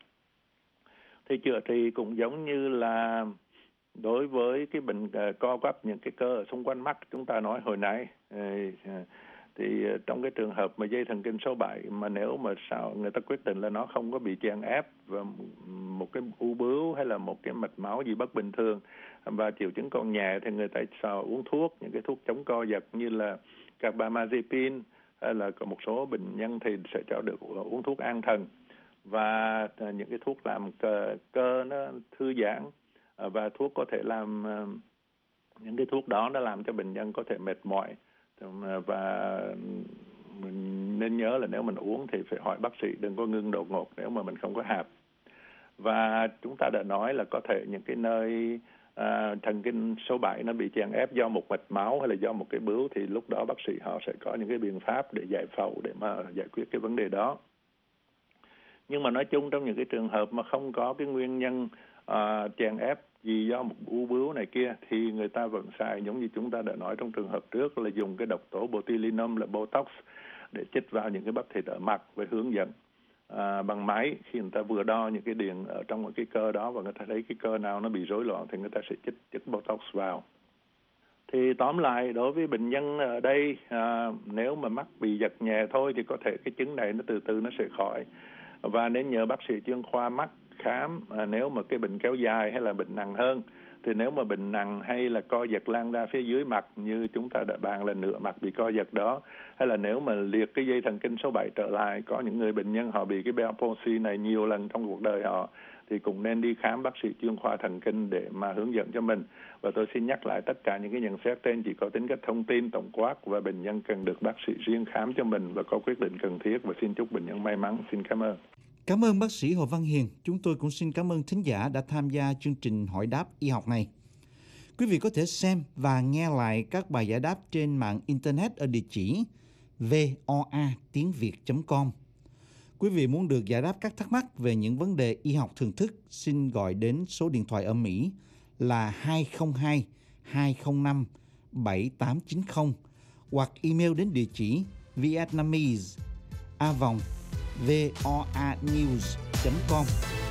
Thì chữa trị cũng giống như là đối với cái bệnh uh, co quắp những cái cơ ở xung quanh mắt chúng ta nói hồi nãy, uh, thì uh, trong cái trường hợp mà dây thần kinh số bảy mà nếu mà sao người ta quyết định là nó không có bị chèn ép và một cái u bướu hay là một cái mạch máu gì bất bình thường và triệu chứng còn nhẹ thì người ta sao uống thuốc, những cái thuốc chống co giật như là carbamazepine, hay là có một số bệnh nhân thì sẽ cho được uống thuốc an thần và những cái thuốc làm cơ, cơ nó thư giãn, và thuốc có thể làm những cái thuốc đó nó làm cho bệnh nhân có thể mệt mỏi. Và mình nên nhớ là nếu mình uống thì phải hỏi bác sĩ, đừng có ngưng đột ngột nếu mà mình không có hạp. Và chúng ta đã nói là có thể những cái nơi à, thần kinh số bảy nó bị chèn ép do một mạch máu hay là do một cái bướu, thì lúc đó bác sĩ họ sẽ có những cái biện pháp để giải phẫu để mà giải quyết cái vấn đề đó. Nhưng mà nói chung trong những cái trường hợp mà không có cái nguyên nhân uh, chèn ép gì do một u bướu này kia thì người ta vẫn xài giống như chúng ta đã nói trong trường hợp trước là dùng cái độc tố botulinum là Botox để chích vào những cái bắp thịt ở mặt với hướng dẫn uh, bằng máy. Khi người ta vừa đo những cái điện ở trong cái cơ đó và người ta thấy cái cơ nào nó bị rối loạn thì người ta sẽ chích chích Botox vào. Thì tóm lại đối với bệnh nhân ở đây uh, nếu mà mắc bị giật nhẹ thôi thì có thể cái chứng này nó từ từ nó sẽ khỏi. Và nên nhờ bác sĩ chuyên khoa mắt khám à, nếu mà cái bệnh kéo dài hay là bệnh nặng hơn. Thì nếu mà bệnh nặng hay là co giật lan ra phía dưới mặt như chúng ta đã bàn là nửa mặt bị co giật đó, hay là nếu mà liệt cái dây thần kinh số bảy trở lại, có những người bệnh nhân họ bị cái Bell palsy này nhiều lần trong cuộc đời họ, thì cũng nên đi khám bác sĩ chuyên khoa thần kinh để mà hướng dẫn cho mình. Và tôi xin nhắc lại tất cả những cái nhận xét trên chỉ có tính cách thông tin tổng quát và bệnh nhân cần được bác sĩ riêng khám cho mình và có quyết định cần thiết, và xin chúc bệnh nhân may mắn. Xin cảm ơn. Cảm ơn bác sĩ Hồ Văn Hiền. Chúng tôi cũng xin cảm ơn thính giả đã tham gia chương trình hỏi đáp y học này. Quý vị có thể xem và nghe lại các bài giải đáp trên mạng Internet ở địa chỉ voa tiếng việt chấm com. Quý vị muốn được giải đáp các thắc mắc về những vấn đề y học thường thức, xin gọi đến số điện thoại ở Mỹ là hai không hai hai không năm bảy tám chín không hoặc email đến địa chỉ vietnamese a vòng voanews chấm com.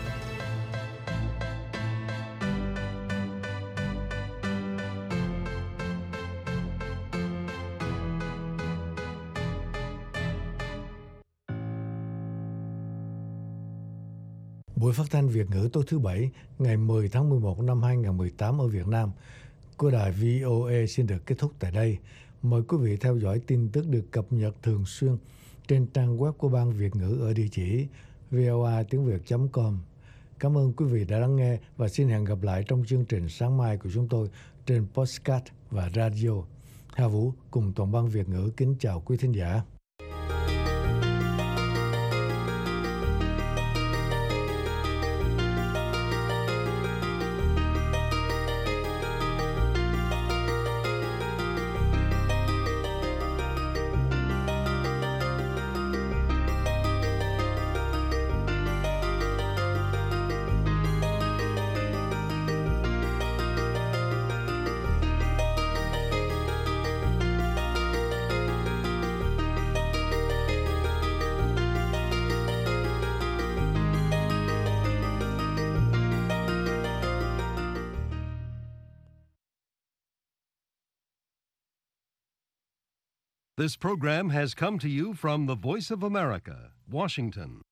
Buổi phát thanh Việt ngữ tối thứ Bảy ngày mười tháng mười một năm hai nghìn không trăm mười tám ở Việt Nam của đài vê o a xin được kết thúc tại đây. Mời quý vị theo dõi tin tức được cập nhật thường xuyên trên trang web của Ban Việt ngữ ở địa chỉ voa tiếng việt chấm com. Cảm ơn quý vị đã lắng nghe và xin hẹn gặp lại trong chương trình sáng mai của chúng tôi trên podcast và radio. Hà Vũ cùng toàn ban Việt ngữ kính chào quý thính giả. This program has come to you from the Voice of America, Washington.